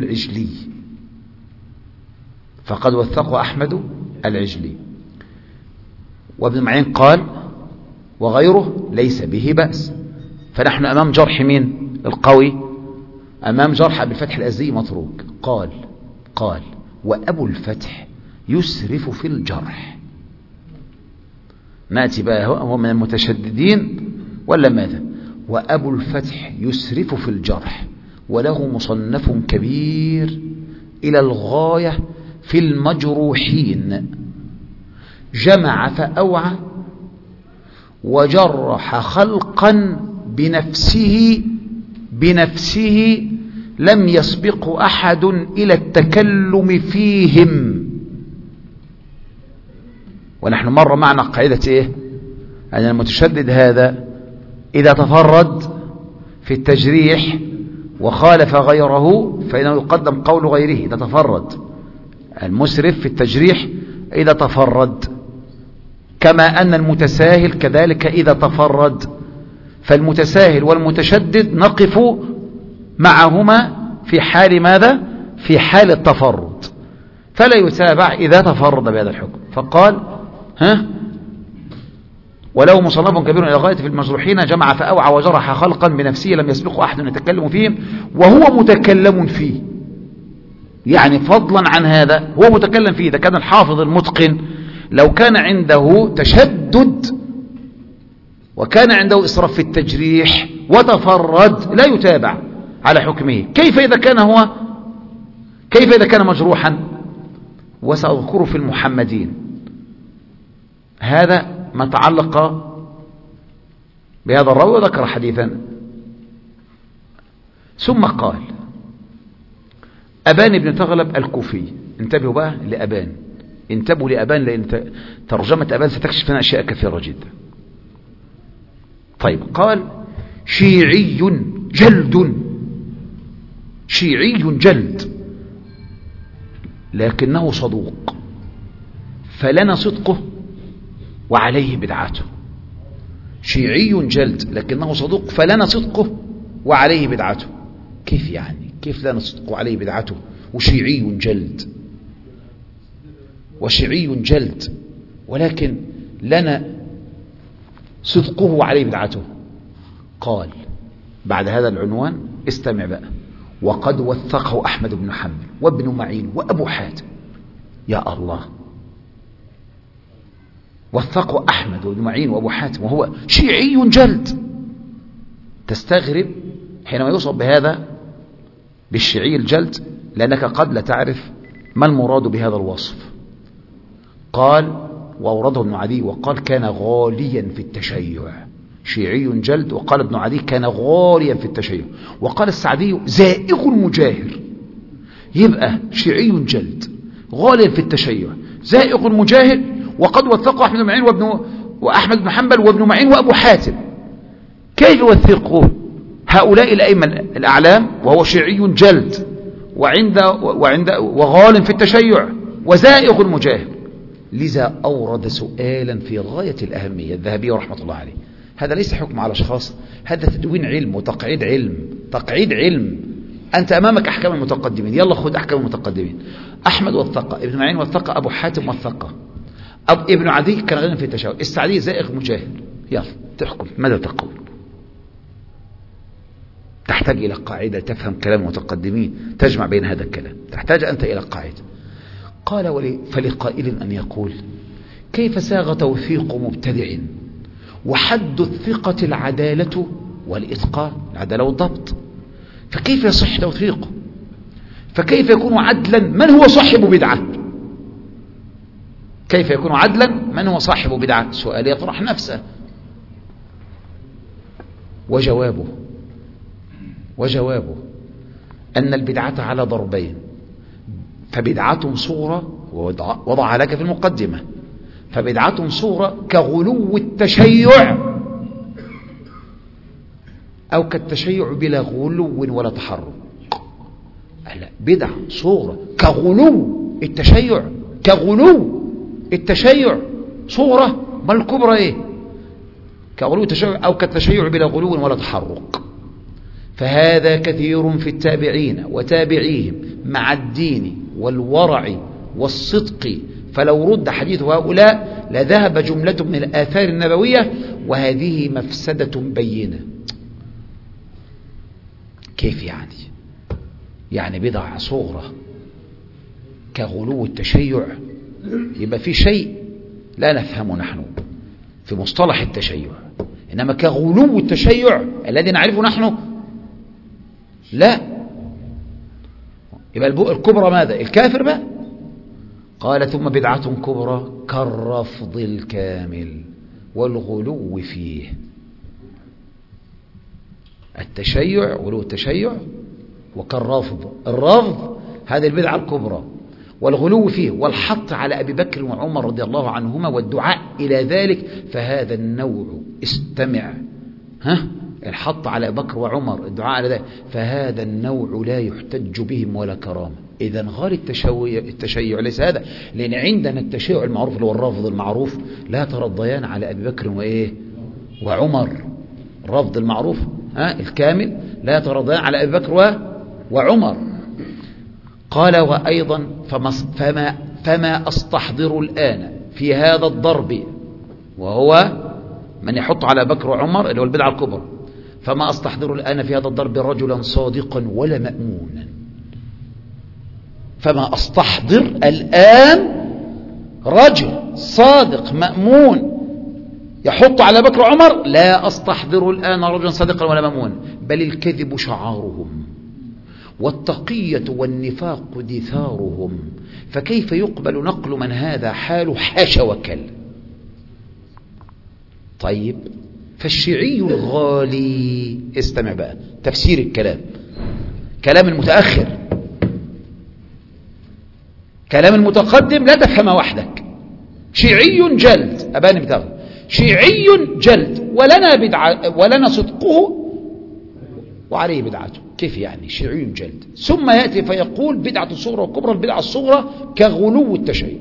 العجلي. وابن معين قال وغيره ليس به بأس. فنحن أمام جرح مين القوي؟ أمام جرح أبي الفتح الأزدي متروك. قال وأبو الفتح يسرف في الجرح. نأتي بقى هو من المتشددين ولا ماذا؟ وأبو الفتح يسرف في الجرح وله مصنف كبير إلى الغاية في المجروحين، جمع فأوعى وجرح خلقا بنفسه لم يسبق أحد إلى التكلم فيهم. ونحن مر معنا قاعدة إيه؟ أن المتشدد هذا إذا تفرد في التجريح وخالف غيره فإنه يقدم قول غيره إذا تفرد. المسرف في التجريح إذا تفرد، كما أن المتساهل كذلك إذا تفرد. فالمتساهل والمتشدد نقف معهما في حال ماذا؟ في حال التفرد، فلا يتابع إذا تفرد بهذا الحكم. فقال ولو مصنف كبير إلى غاية في المجروحين، جمع فأوعى وجرح خلقا بنفسه لم يسبق أحد يتكلم فيهم وهو متكلم فيه. يعني فضلا عن هذا هو متكلم فيه. إذا كان الحافظ المتقن لو كان عنده تشدد وكان عنده إسراف في التجريح وتفرد لا يتابع على حكمه. كيف إذا كان مجروحا وسأذكر في المحمدين. هذا ما تعلق بهذا الراوي وذكر حديثا. ثم قال أبان بن تغلب الكوفي. انتبهوا بقى لأبان، انتبهوا لأبان، لأن ترجمة أبان ستكشف لنا أشياء كثيرة جدا. طيب، قال شيعي جلد، شيعي جلد لكنه صدوق، فلنا صدقه وعليه بدعته. شيعي جلد لكنه صدوق فلنا صدقه وعليه بدعته. كيف يعني؟ كيف لنا صدقه وعليه بدعته وشيعي جلد؟ وشيعي جلد ولكن لنا صدقه وعليه بدعته. قال بعد هذا العنوان استمع بقى: وقد وثقه أحمد بن حنبل وابن معين وأبو حاتم. يا الله، وثقه أحمد وابن معين وأبو حاتم وهو شيعي جلد. تستغرب حينما يوصف بهذا بالشيعي الجلد، لأنك قد لا تعرف ما المراد بهذا الوصف. قال وأورده ابن عدي وقال كان غاليا في التشيع. شيعي جلد، وقال ابن عدي كان غاليا في التشيع، وقال السعدي زائغ مجاهر. يبقى شيعي جلد غاليا في التشيع زائغ مجاهر، وقد وثقه أحمد بن معين وأحمد بن حنبل وابن معين وأبو حاتم. كيف يوثقه هؤلاء الأئمة الأعلام وهو شيعي جلد وغال في التشيع وزائغ مجاهر؟ لذا أورد سؤالا في غاية الأهمية الذهبي رحمة الله عليه. هذا ليس حكم على أشخاص، هذا تدوين علم وتقعيد علم، تقعيد علم. أنت أمامك أحكام المتقدمين، يلا خذ أحكام المتقدمين. أحمد وثقه، ابن معين وثقه، أبو حاتم وثقه، ابن عدي كان غاليا في التشيع، السعدي زائغ مجاهر. يلا تحكم، ماذا تقول؟ تحتاج إلى قاعدة تفهم كلام المتقدمين، تجمع بين هذا الكلام، تحتاج أنت إلى قاعدة. قال فلقائل أن يقول كيف ساغ توثيق مبتدع وحد الثقة العدالة والإتقان، العدالة والضبط، فكيف يصح توثيقه؟ فكيف يكون عدلا من هو صاحب بدعة؟ كيف يكون عدلا من هو صاحب بدعة؟ سؤال يطرح نفسه. وجوابه أن البدعة على ضربين: فبدعة صورة، ووضعها لك في المقدمة، فبدعة صورة كغلو التشيع، أو كالتشيع بلا غلو ولا تحرك. لا، بدعة صورة كغلو التشيع، كغلو التشيع صورة، ما الكبرى ايه؟ كغلو التشيع أو كالتشيع بلا غلو ولا تحرك. فهذا كثير في التابعين وتابعيهم مع الدين والورع والصدق، فلو رد حديث هؤلاء لذهب جملة من الآثار النبوية، وهذه مفسدة بينة. كيف يعني؟ يعني بدعة صغرى كغلو التشيع، يبقى في شيء لا نفهمه نحن في مصطلح التشيع، إنما كغلو التشيع الذي نعرفه نحن لا. يبقى الكبرى ماذا؟ الكافر بقى. قال ثم بدعة كبرى كالرفض الكامل والغلو فيه. التشيع، غلو التشيع، وكالرفض، الرفض هذه البدعة الكبرى، والغلو فيه، والحط على أبي بكر وعمر رضي الله عنهما والدعاء إلى ذلك. فهذا النوع، استمع، الحط على أبي بكر وعمر، الدعاء على ذلك، فهذا النوع لا يحتج بهم ولا كرامة. إذا غير التشيع ليس هذا، لأن عندنا التشيع المعروف اللي هو الرفض المعروف لا ترضيان على أبي بكر وإيه وعمر، الرفض المعروف الكامل لا ترضيان على أبي بكر وعمر. قال وأيضا فما أستحضر الآن في هذا الضرب، وهو من يحط على بكر وعمر اللي هو البدعة الكبرى، فما أستحضر الآن في هذا الضرب رجلا صادقا ولا مأمونا. فما أستحضر الآن رجل صادق مأمون يحط على بكر وعمر، لا أستحضر الآن رجلا صادقا ولا مأمونا، بل الكذب شعارهم والتقية والنفاق دثارهم، فكيف يقبل نقل من هذا حاله حاشا وكلا. طيب فالشيعي الغالي، استمع بقى تفسير الكلام، كلام المتأخر، كلام المتقدم لا تفهم وحدك. شيعي جلد، أبان بتاعه شيعي جلد، ولنا بدعة ولنا صدقه وعليه بدعته. كيف يعني شيعي جلد؟ ثم يأتي فيقول بدعة الصغرى والكبرى. البدعة الصغرى كغلو التشيع.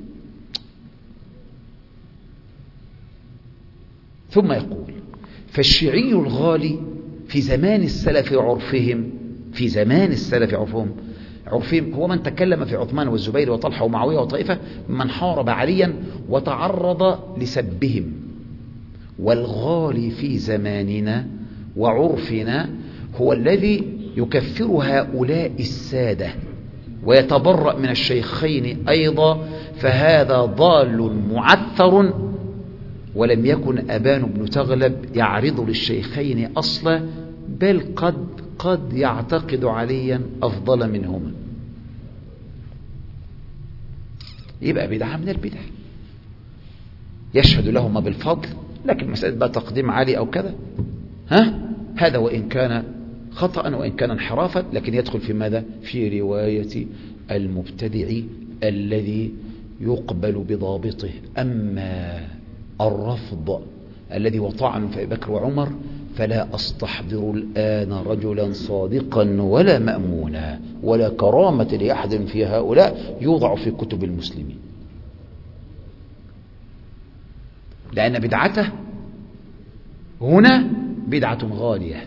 ثم يقول فالشيعي الغالي في زمان السلف عرفهم، في زمان السلف عرفهم هو من تكلم في عثمان والزبير وطلحة ومعاوية وطائفة من حارب عليا وتعرض لسبهم. والغالي في زماننا وعرفنا هو الذي يكفر هؤلاء السادة ويتبرأ من الشيخين أيضا، فهذا ضال معثر. ولم يكن أبان بن تغلب يعرض للشيخين أصلا، بل قد يعتقد عليا أفضل منهما. يبقى بدعة من البدع، يشهد لهما بالفضل، لكن مسألة بقى تقديم علي أو كذا هذا وإن كان خطأ وإن كان انحرافا، لكن يدخل في ماذا؟ في رواية المبتدع الذي يقبل بضابطه. أما الرفض الذي وطعن في أبي بكر وعمر فلا أستحضر الآن رجلا صادقا ولا مأمونا ولا كرامة لأحد في هؤلاء يوضع في كتب المسلمين، لأن بدعته هنا بدعة غالية.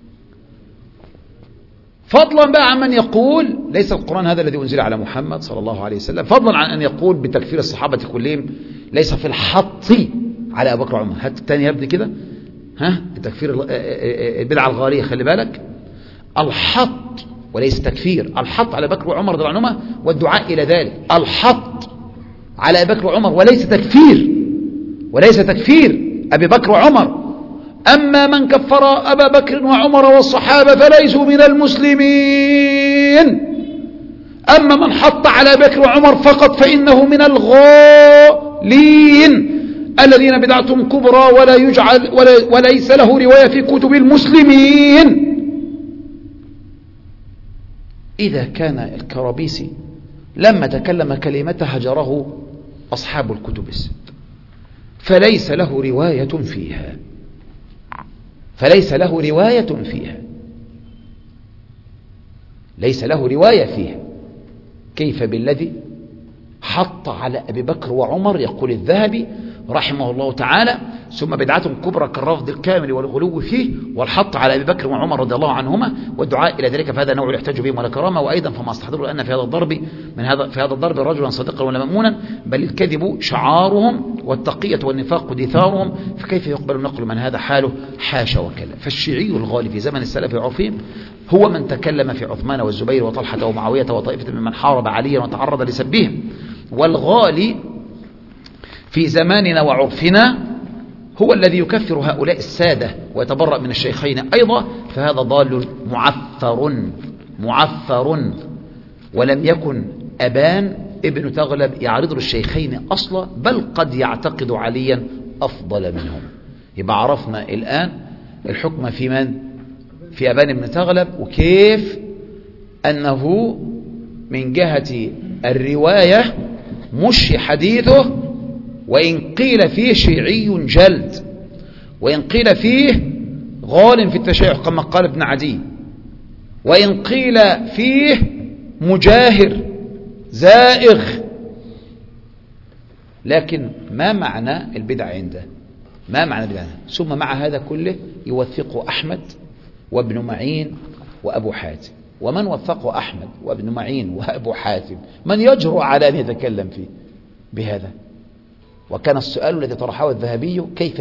فضلا بقى عن من يقول ليس القرآن هذا الذي أنزل على محمد صلى الله عليه وسلم، فضلا عن أن يقول بتكفير الصحابة كلهم ليس في الحط على أبي بكر وعمر. هات الثاني يا ابني كده، تكفير البدعة الغالية. خلي بالك، الحط وليس تكفير، الحط على بكر وعمر رضي الله عنهما والدعاء إلى ذلك، الحط على أبي بكر وعمر وليس تكفير، وليس تكفير أبي بكر وعمر. أما من كفر أبا بكر وعمر والصحابة فليسوا من المسلمين، أما من حط على بكر وعمر فقط فإنه من الغالين الذين بدعتهم كبرى ولا يجعل وليس له رواية في كتب المسلمين. إذا كان الكرابيسي لما تكلم كلمة هجره أصحاب الكتب الست، فليس له رواية فيها، فليس له رواية فيها، ليس له رواية فيها. كيف بالذي حط على أبي بكر وعمر؟ يقول الذهبي رحمه الله تعالى ثم بدعة كبرى كالرفض الكامل والغلو فيه والحط على أبي بكر وعمر رضي الله عنهما والدعاء إلى ذلك، فهذا نوع يحتج به ولا كرامة. وأيضا فما استحضروا أن في هذا الضرب رجلا صديقا ولا مأمونا، بل الكذب شعارهم والتقية والنفاق دثارهم، فكيف يقبل نقل من هذا حاله حاشا وكلا. فالشيعي الغالي في زمن السلف عرفهم هو من تكلم في عثمان والزبير وطلحة ومعاوية وطائفة ممن حارب عليا وتعرض لسبهم. والغالي في زماننا وعرفنا هو الذي يكفر هؤلاء السادة ويتبرأ من الشيخين أيضا، فهذا ضال معثر. ولم يكن أبان ابن تغلب يعرض للشيخين أصلا، بل قد يعتقد عليا أفضل منهم. يبقى عرفنا الآن الحكم في من؟ في أبان ابن تغلب، وكيف أنه من جهة الرواية مش حديثه، وإن قيل فيه شيعي جلد، وإن قيل فيه غال في التشيع كما قال ابن عدي، وإن قيل فيه مجاهر زائغ، لكن ما معنى البدع عنده؟ ما معنى البدع؟ ثم مع هذا كله يوثق أحمد وابن معين وأبو حاتم. ومن وثقه أحمد وابن معين وأبو حاتم من يجرؤ على أن يتكلم فيه بهذا؟ وكان السؤال الذي طرحه الذهبي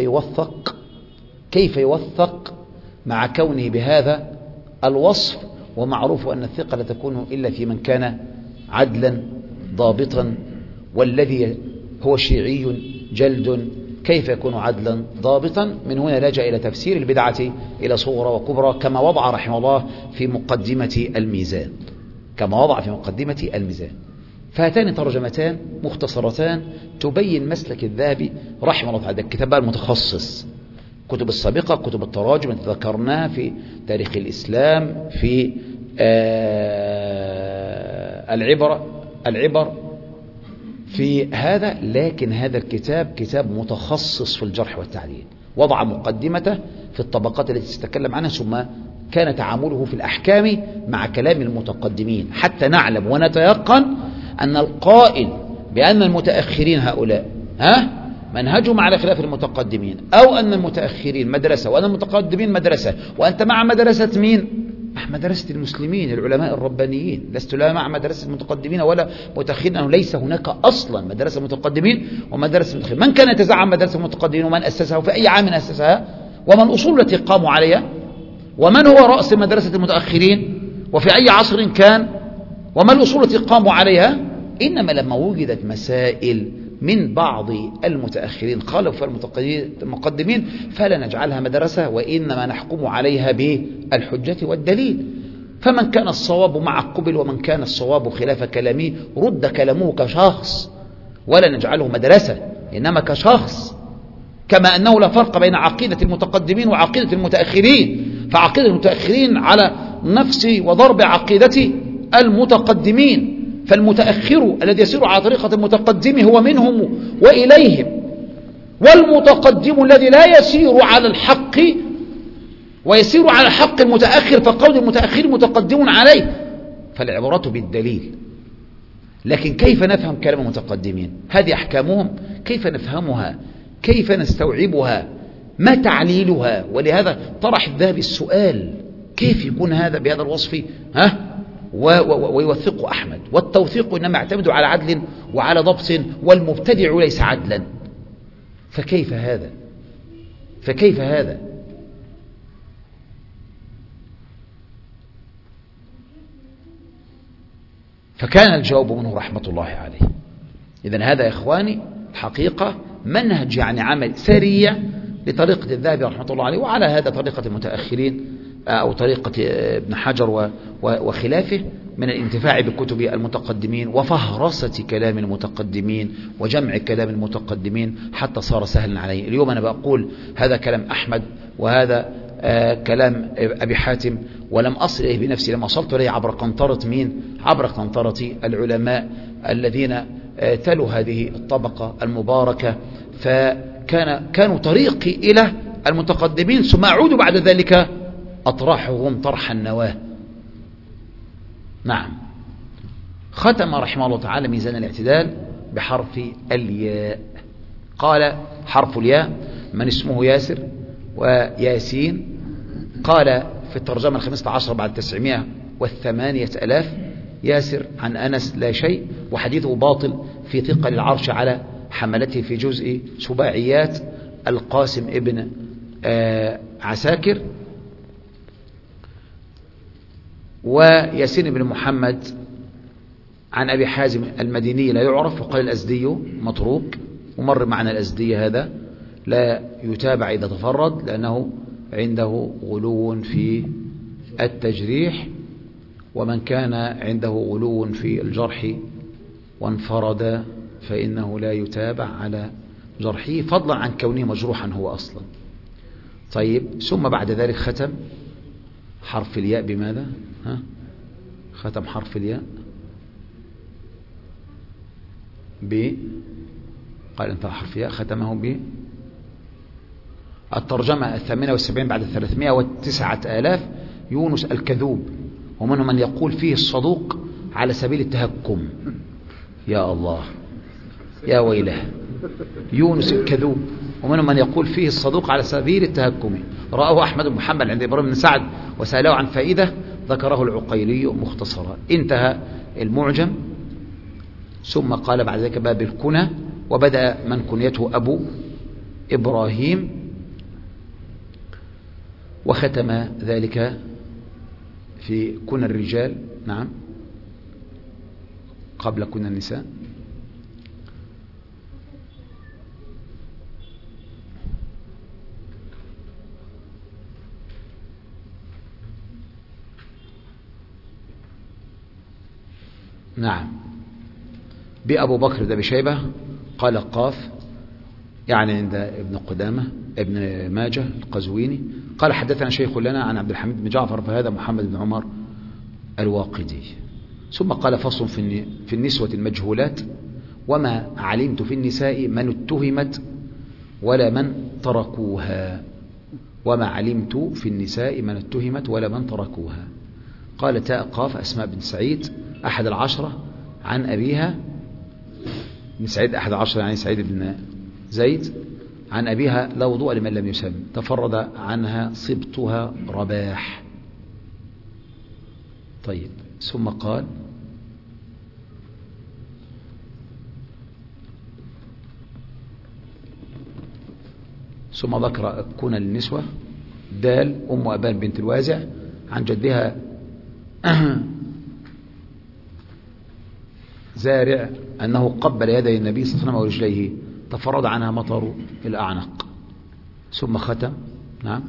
كيف يوثق مع كونه بهذا الوصف، ومعروف أن الثقة لا تكون إلا في من كان عدلا ضابطا، والذي هو شيعي جلد كيف يكون عدلا ضابطا؟ من هنا لجأ إلى تفسير البدعة إلى صغرى وكبرى كما وضع رحمه الله في مقدمة الميزان، كما وضع في مقدمة الميزان. فهاتان ترجمتان مختصرتان تبين مسلك الذهبي رحمه الله تعالى. الكتاب بقى المتخصص، كتب السابقة كتب التراجم التي ذكرناها في تاريخ الإسلام، في العبر في هذا، لكن هذا الكتاب كتاب متخصص في الجرح والتعديل، وضع مقدمته في الطبقات التي تتكلم عنها، ثم كان تعامله في الأحكام مع كلام المتقدمين، حتى نعلم ونتيقن أن القائل بأن المتأخرين هؤلاء منهجهم على خلاف المتقدمين، أو أن المتأخرين مدرسة وأن المتقدمين مدرسة، وأنت مع مدرسة مين؟ مع مدرسة المسلمين العلماء الربانيين، لست لا مع مدرسة المتقدمين ولا متأخرين، أنه ليس هناك أصلا مدرسة متقدمين ومدرسة متأخرين. من كان يتزعم مدرسة المتقدمين ومن أسسها وفي أي عام أسسها ومن الأصول التي قاموا عليها ومن هو رأس مدرسة المتأخرين وفي أي عصر كان وما الأصول التي قاموا عليها. إنما لما وجدت مسائل من بعض المتأخرين خالفوا المقدمين فلا نجعلها مدرسة، وإنما نحكم عليها بالحجة والدليل. فمن كان الصواب مع قبل، ومن كان الصواب خلاف كلامه رد كلامه كشخص، ولا نجعله مدرسة إنما كشخص. كما أنه لا فرق بين عقيدة المتقدمين وعقيدة المتأخرين، فعقيدة المتأخرين على نفس وضرب عقيدة المتقدمين، فالمتأخر الذي يسير على طريقة المتقدم هو منهم وإليهم، والمتقدم الذي لا يسير على الحق ويسير على حق المتأخر فقول المتأخر متقدم عليه. فالعبرة بالدليل. لكن كيف نفهم كلام المتقدمين؟ هذه أحكامهم، كيف نفهمها؟ كيف نستوعبها؟ ما تعليلها؟ ولهذا طرح الذهبي السؤال: كيف يكون هذا بهذا الوصف ويوثق أحمد؟ والتوثيق إنما يعتمد على عدل وعلى ضبط، والمبتدع ليس عدلا. فكيف هذا؟ فكيف هذا؟ فكان الجواب منه رحمة الله عليه. إذن هذا يا إخواني الحقيقة منهج يعني عمل سريع لطريقة الذهبي رحمة الله عليه، وعلى هذا طريقة المتأخرين أو طريقة ابن حجر وخلافه من الانتفاع بكتب المتقدمين وفهرسة كلام المتقدمين وجمع كلام المتقدمين حتى صار سهلا عليه. اليوم أنا بقول هذا كلام أحمد وهذا كلام أبي حاتم، ولم أصل إليه بنفسي، لما وصلت إليه عبر قنطرة مين؟ عبر قنطرة العلماء الذين تلوا هذه الطبقة المباركة، فكانوا طريقي إلى المتقدمين، ثم أعود بعد ذلك أطرحهم طرح النواة. نعم. ختم رحمه الله تعالى ميزان الاعتدال بحرف الياء. قال: حرف الياء من اسمه ياسر وياسين. قال في الترجمة 15 بعد 908,000 ياسر عن أنس لا شيء، وحديثه باطل في ثقل العرش على حملته في جزء سباعيات القاسم ابن عساكر. وياسين بن محمد عن أبي حازم المديني لا يعرف، وقال الأزدي متروك، ومر معنا الأزدي هذا لا يتابع إذا تفرد لأنه عنده غلو في التجريح، ومن كان عنده غلو في الجرح وانفرد فإنه لا يتابع على جرحه، فضلا عن كونه مجروحا هو أصلا. طيب، ثم بعد ذلك ختم حرف الياء بماذا؟ ختم حرف الياء قال انتهى حرف الياء، ختمه الترجمة 78 بعد 309,000 يونس الكذوب، ومنهم من يقول فيه الصدوق على سبيل التهكم. يا الله يا ويله، يونس الكذوب، ومنهم من يقول فيه الصدوق على سبيل التهكم. رآه أحمد بن محمد عند إبراهيم بن سعد وسأله عن فائدة ذكره العقيلي مختصرا. انتهى المعجم. ثم قال بعد ذلك باب الكنى، وبدأ من كنيته أبو إبراهيم، وختم ذلك في كنى الرجال. نعم، قبل كنى النساء. نعم. بأبو بكر بن شيبة قال قاف، يعني عند ابن قدامة ابن ماجه القزويني قال حدثنا شيخ لنا عن عبد الحميد بن جعفر فهذا محمد بن عمر الواقدي. ثم قال فصل في النسوة المجهولات وما علمت في النساء من اتهمت ولا من تركوها. وما علمت في النساء من اتهمت ولا من تركوها. قال تاء قاف أسماء بن سعيد أحد العشرة عن أبيها بن سعيد أحد العشرة يعني سعيد بن زيد عن أبيها لا وضوء لمن لم يسم تفرد عنها صبتها رباح. طيب ثم قال ثم ذكر كون للنسوة دال أم أبان بنت الوازع عن جدها زارع أنه قبل يدي النبي صلى الله عليه وسلم ورجليه تفرد عنها مطر الأعنق. ثم ختم. نعم.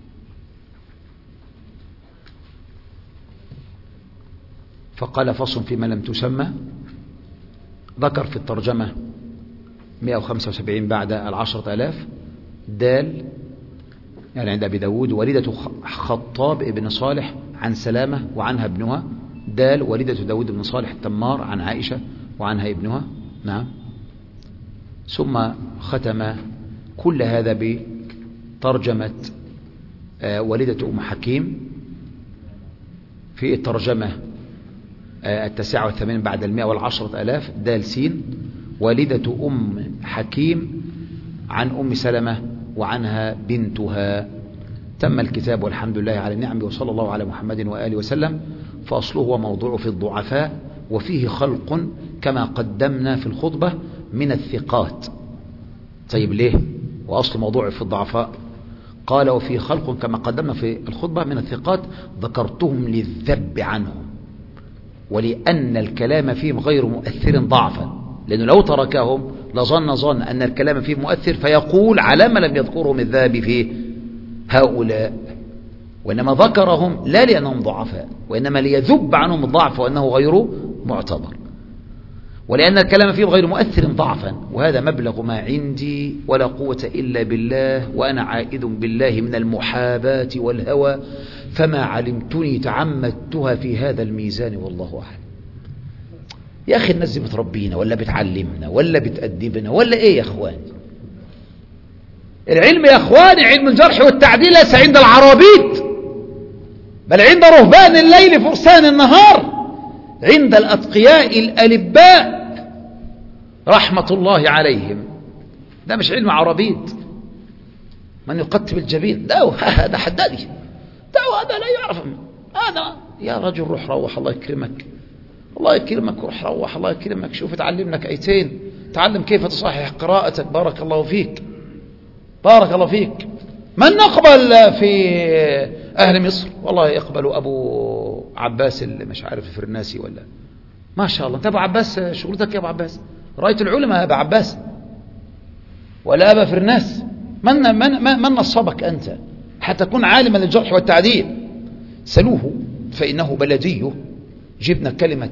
فقال فصل فيما لم تسمى. ذكر في الترجمة 175 بعد 10,000 دال يعني عند أبي داود والدة خطاب ابن صالح عن سلامة وعنها ابنها. دال والدة داود بن صالح التمار عن عائشة وعنها ابنها. نعم. ثم ختم كل هذا بترجمة والدة أم حكيم في الترجمة 89 بعد 110,000 دال سين والدة أم حكيم عن أم سلمة وعنها بنتها. تم الكتاب والحمد لله على النعم وصلى الله على محمد وآله وسلم. فأصله وموضوع في الضعفاء وفيه خلق كما قدمنا في الخطبة من الثقات. طيب ليه وأصل موضوع في الضعفاء؟ قال وفيه خلق كما قدمنا في الخطبة من الثقات ذكرتهم للذب عنهم ولأن الكلام فيهم غير مؤثر ضعفا، لأنه لو تركهم لظن أن الكلام فيه مؤثر فيقول على ما لم يذكرهم الذهب في هؤلاء، وإنما ذكرهم لا لأنهم ضعفاء وإنما ليذب عنهم الضعف وأنه غير معتبر، ولأن الكلام فيه غير مؤثر ضعفا. وهذا مبلغ ما عندي ولا قوة إلا بالله وأنا عائد بالله من المحاباة والهوى فما علمتني تعمدتها في هذا الميزان والله أعلم. يا أخي الناس دي بتربينا ولا بتعلمنا ولا بتأدبنا ولا إيه يا أخواني؟ العلم يا أخواني علم الجرح والتعديل ليس عند العرابيط بل عند رهبان الليل فرسان النهار، عند الأتقياء الألباء رحمة الله عليهم. ده مش علم عربيط من يقتب الجبين ده هذا حدادي ده هذا لا يعرف هذا. يا رجل روح الله يكرمك الله يكرمك روح الله يكرمك شوف تعلم لك آيتين تعلم كيف تصحح قراءتك. بارك الله فيك بارك الله فيك. من نقبل في أهل مصر؟ والله يقبلوا أبو عباس اللي مش عارف الفرناسي ولا ما شاء الله. انت أبو عباس شغلتك يا أبو عباس رأيت العلماء يا أبو عباس ولا أبا فرناس؟ من نصبك أنت حتى تكون عالما للجرح والتعديل؟ سلوه فإنه بلديه. جبنا كلمة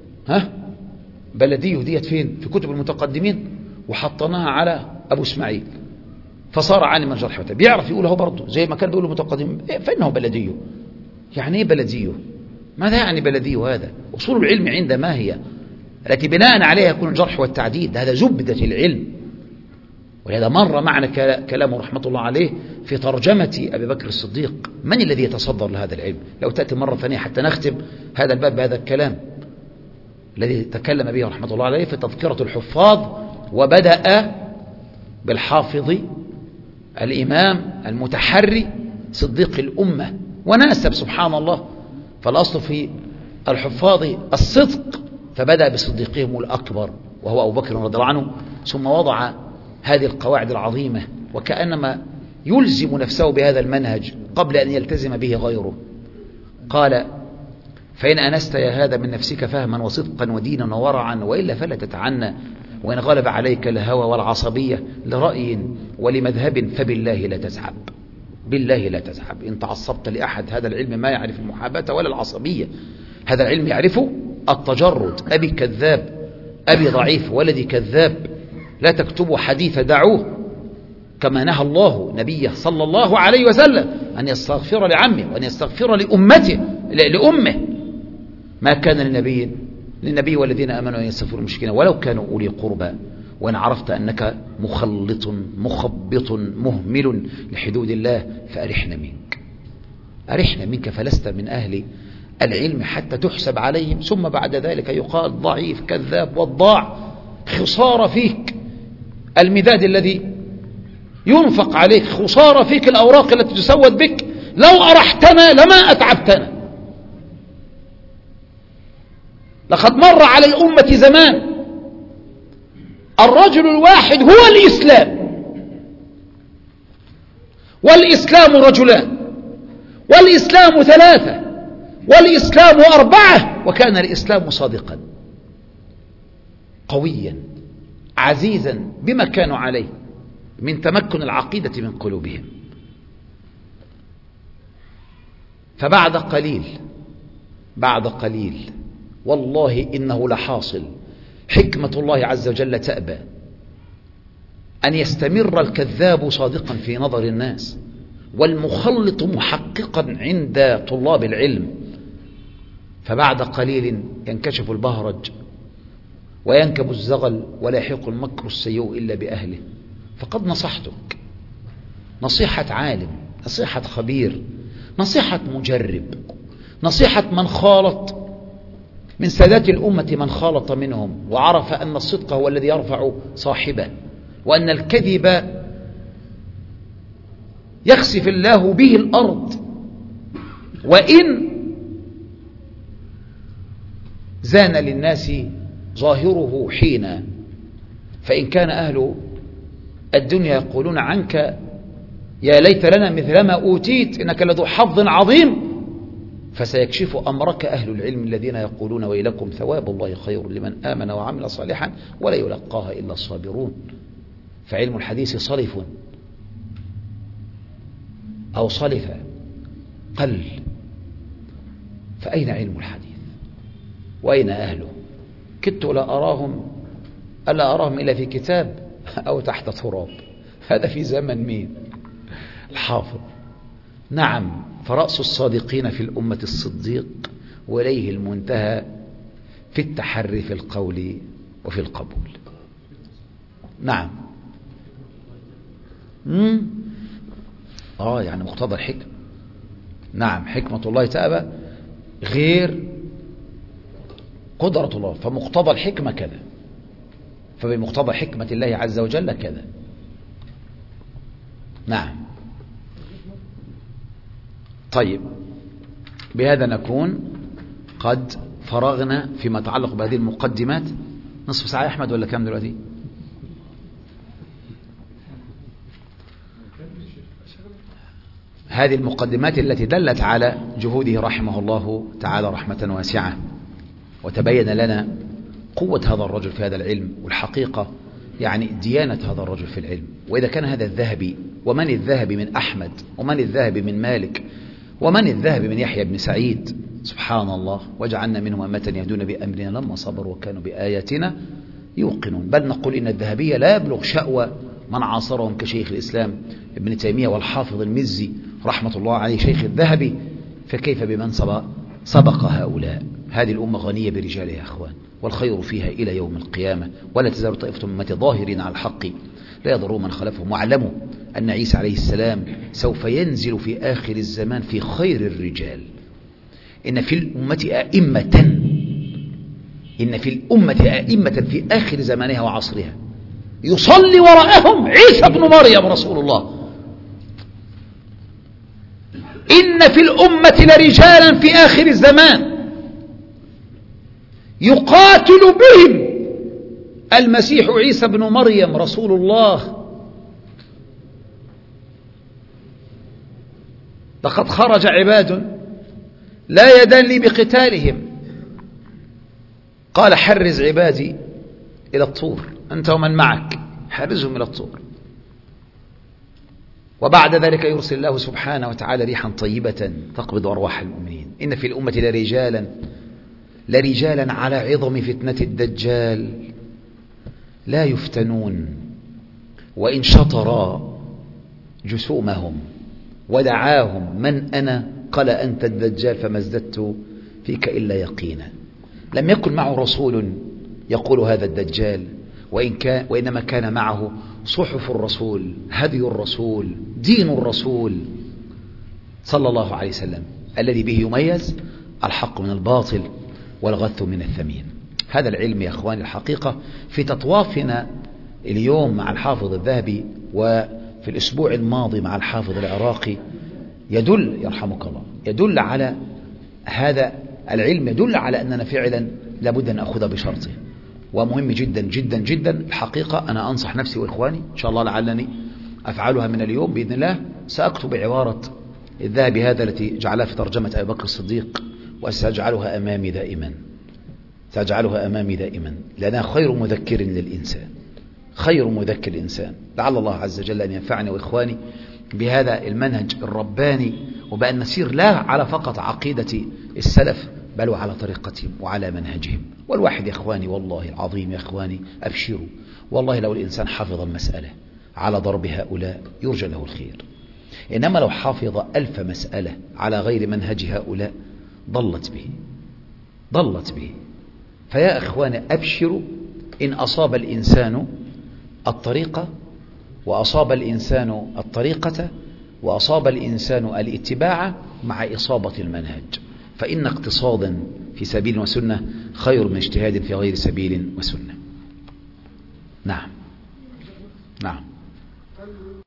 بلديه ديت فين؟ في كتب المتقدمين وحطناها على أبو إسماعيل فصار عالما الجرح والتعديل بيعرف يقولها برضه زي ما كان بيقول المتقدمين. فإنه بلديه. يعني إيه بلديه؟ ماذا يعني بلديه؟ هذا أصول العلم عند ما هي التي بناء عليها يكون الجرح والتعديل. هذا زبدة العلم. ولهذا مر معنا كلامه رحمة الله عليه في ترجمة أبي بكر الصديق. من الذي يتصدر لهذا العلم؟ لو تأتي مرة ثانية حتى نختم هذا الباب بهذا الكلام الذي تكلم به رحمة الله عليه في تذكرة الحفاظ، وبدأ بالحافظ الإمام المتحري صديق الأمة وناسب سبحان الله. فالأصل في الحفاظ الصدق فبدأ بصديقهم الأكبر وهو أبو بكر رضي الله عنه، ثم وضع هذه القواعد العظيمة وكأنما يلزم نفسه بهذا المنهج قبل أن يلتزم به غيره. قال فإن أنست يا هذا من نفسك فهما وصدقا ودينا وورعا وإلا فلا تتعنى، وإن غلب عليك الهوى والعصبية لرأي ولمذهب فبالله لا تذهب. بالله لا تذهب. إن تعصبت لأحد هذا العلم ما يعرف المحاباة ولا العصبية، هذا العلم يعرفه التجرد، أبي كذاب، أبي ضعيف، ولدي كذاب، لا تكتبوا حديث دعوه، كما نهى الله نبيه صلى الله عليه وسلم أن يستغفر لعمه وأن يستغفر لأمه. ما كان للنبي والذين آمنوا أن يستغفروا المشركين ولو كانوا أولي قربى، وإن عرفت أنك مخلط مخبط مهمل لحدود الله فأرحنا منك، أرحنا منك، فلست من أهل العلم حتى تحسب عليهم، ثم بعد ذلك يقال ضعيف كذاب وضاع. خسارة فيك المداد الذي ينفق عليك، خسارة فيك الأوراق التي تسود بك، لو أرحتنا لما أتعبتنا. لقد مر على الأمة زمان الرجل الواحد هو الإسلام، والإسلام رجلان، والإسلام ثلاثة، والإسلام أربعة، وكان الإسلام صادقا قويا عزيزا بما كانوا عليه من تمكن العقيدة من قلوبهم. فبعد قليل والله إنه لحاصل، حكمة الله عز وجل تأبى أن يستمر الكذاب صادقا في نظر الناس، والمخلط محققا عند طلاب العلم. فبعد قليل ينكشف البهرج وينكب الزغل ولا يحيق المكر السيء إلا بأهله. فقد نصحتك نصيحة عالم، نصيحة خبير، نصيحة مجرب، نصيحة من خالط من سادات الأمة، من خالط منهم وعرف أن الصدق هو الذي يرفع صاحبه، وأن الكذب يخسف الله به الأرض، وإن زان للناس ظاهره حينا، فإن كان أهل الدنيا يقولون عنك يا ليت لنا مثل ما أوتيت إنك لذو حظ عظيم، فسيكشف أمرك أهل العلم الذين يقولون ويلكم ثواب الله خير لمن آمن وعمل صالحا ولا يلقاها إلا الصابرون. فعلم الحديث صلف أو صلف قل، فأين علم الحديث وأين أهله؟ كدت ألا أراهم إلا في كتاب أو تحت تراب. هذا في زمن مين؟ الحافظ. نعم، فرأس الصادقين في الأمة الصديق، وإليه المنتهى في التحري في القول وفي القبول. نعم. يعني مقتضى الحكمة. نعم، حكمة الله تأبى غير قدرة الله، فمقتضى الحكمة كذا، فبمقتضى حكمة الله عز وجل كذا. نعم. طيب، بهذا نكون قد فرغنا فيما يتعلق بهذه المقدمات. نصف ساعة يا أحمد ولا كم دلوقتي؟ هذه المقدمات التي دلت على جهوده رحمه الله تعالى رحمة واسعة، وتبين لنا قوة هذا الرجل في هذا العلم، والحقيقة يعني ديانة هذا الرجل في العلم. وإذا كان هذا الذهبي، ومن الذهبي من أحمد، ومن الذهبي من مالك، ومن الذهبي من يحيى بن سعيد، سبحان الله، وجعلنا منهم أمة يهدون بأمرنا لما صبروا وكانوا بآياتنا يوقنون. بل نقول إن الذهبية لا يبلغ شأوى من عاصرهم كشيخ الإسلام ابن تيمية والحافظ المزي رحمة الله عليه شيخ الذهبي، فكيف بمن سبق هؤلاء؟ هذه الأمة غنية برجالها يا أخوان، والخير فيها إلى يوم القيامة، ولا تزال طائفة من أمتي ظاهرين على الحق لا يضروا من خلفهم. واعلموا أن عيسى عليه السلام سوف ينزل في آخر الزمان في خير الرجال. إن في الأمة أئمة في آخر زمانها وعصرها يصلي وراءهم عيسى بن مريم رسول الله. إن في الأمة لرجالا في آخر الزمان يقاتل بهم المسيح عيسى بن مريم رسول الله. لقد خرج عباد لا يدان لي بقتالهم، قال حرز عبادي إلى الطور، أنت ومن معك حرزهم إلى الطور. وبعد ذلك يرسل الله سبحانه وتعالى ريحا طيبة تقبض أرواح المؤمنين. إن في الأمة لرجالا لرجالا على عظم فتنة الدجال لا يفتنون وإن شطرا جسومهم ودعاهم من أنا قال أنت الدجال فما ازددت فيك إلا يقينا. لم يكن معه رسول يقول هذا الدجال، وإنما كان معه صحف الرسول، هدي الرسول، دين الرسول صلى الله عليه وسلم، الذي به يميز الحق من الباطل والغث من الثمين. هذا العلم يا أخواني الحقيقة في تطوافنا اليوم مع الحافظ الذهبي وفي الأسبوع الماضي مع الحافظ العراقي يدل يرحمك الله، يدل على هذا العلم، يدل على أننا فعلا لابد أن نأخذ بشرطه، ومهم جدا جدا جدا. الحقيقة أنا أنصح نفسي وإخواني إن شاء الله، لعلني أفعلها من اليوم بإذن الله، سأكتب عبارة الذهبي هذا التي جعلها في ترجمة أبي بكر الصديق، وسأجعلها أمامي دائما، سأجعلها أمامي دائما، لأنها خير مذكر للإنسان، خير مذكر الإنسان. لعل الله عز وجل أن ينفعني وإخواني بهذا المنهج الرباني، وبأن نسير لا على فقط عقيدة السلف بل وعلى طريقتهم وعلى منهجهم. والواحد يا إخواني والله العظيم يا إخواني أبشروا، والله لو الإنسان حفظ مسألة على ضرب هؤلاء يرجى له الخير، إنما لو حافظ 1000 مسألة على غير منهج هؤلاء ضلت به. فيا إخواني أبشروا، إن أصاب الإنسان الطريقة وأصاب الإنسان الطريقة وأصاب الإنسان الاتباع مع إصابة المنهج، فإن اقتصادا في سبيل وسنة خير من اجتهاد في غير سبيل وسنة. نعم.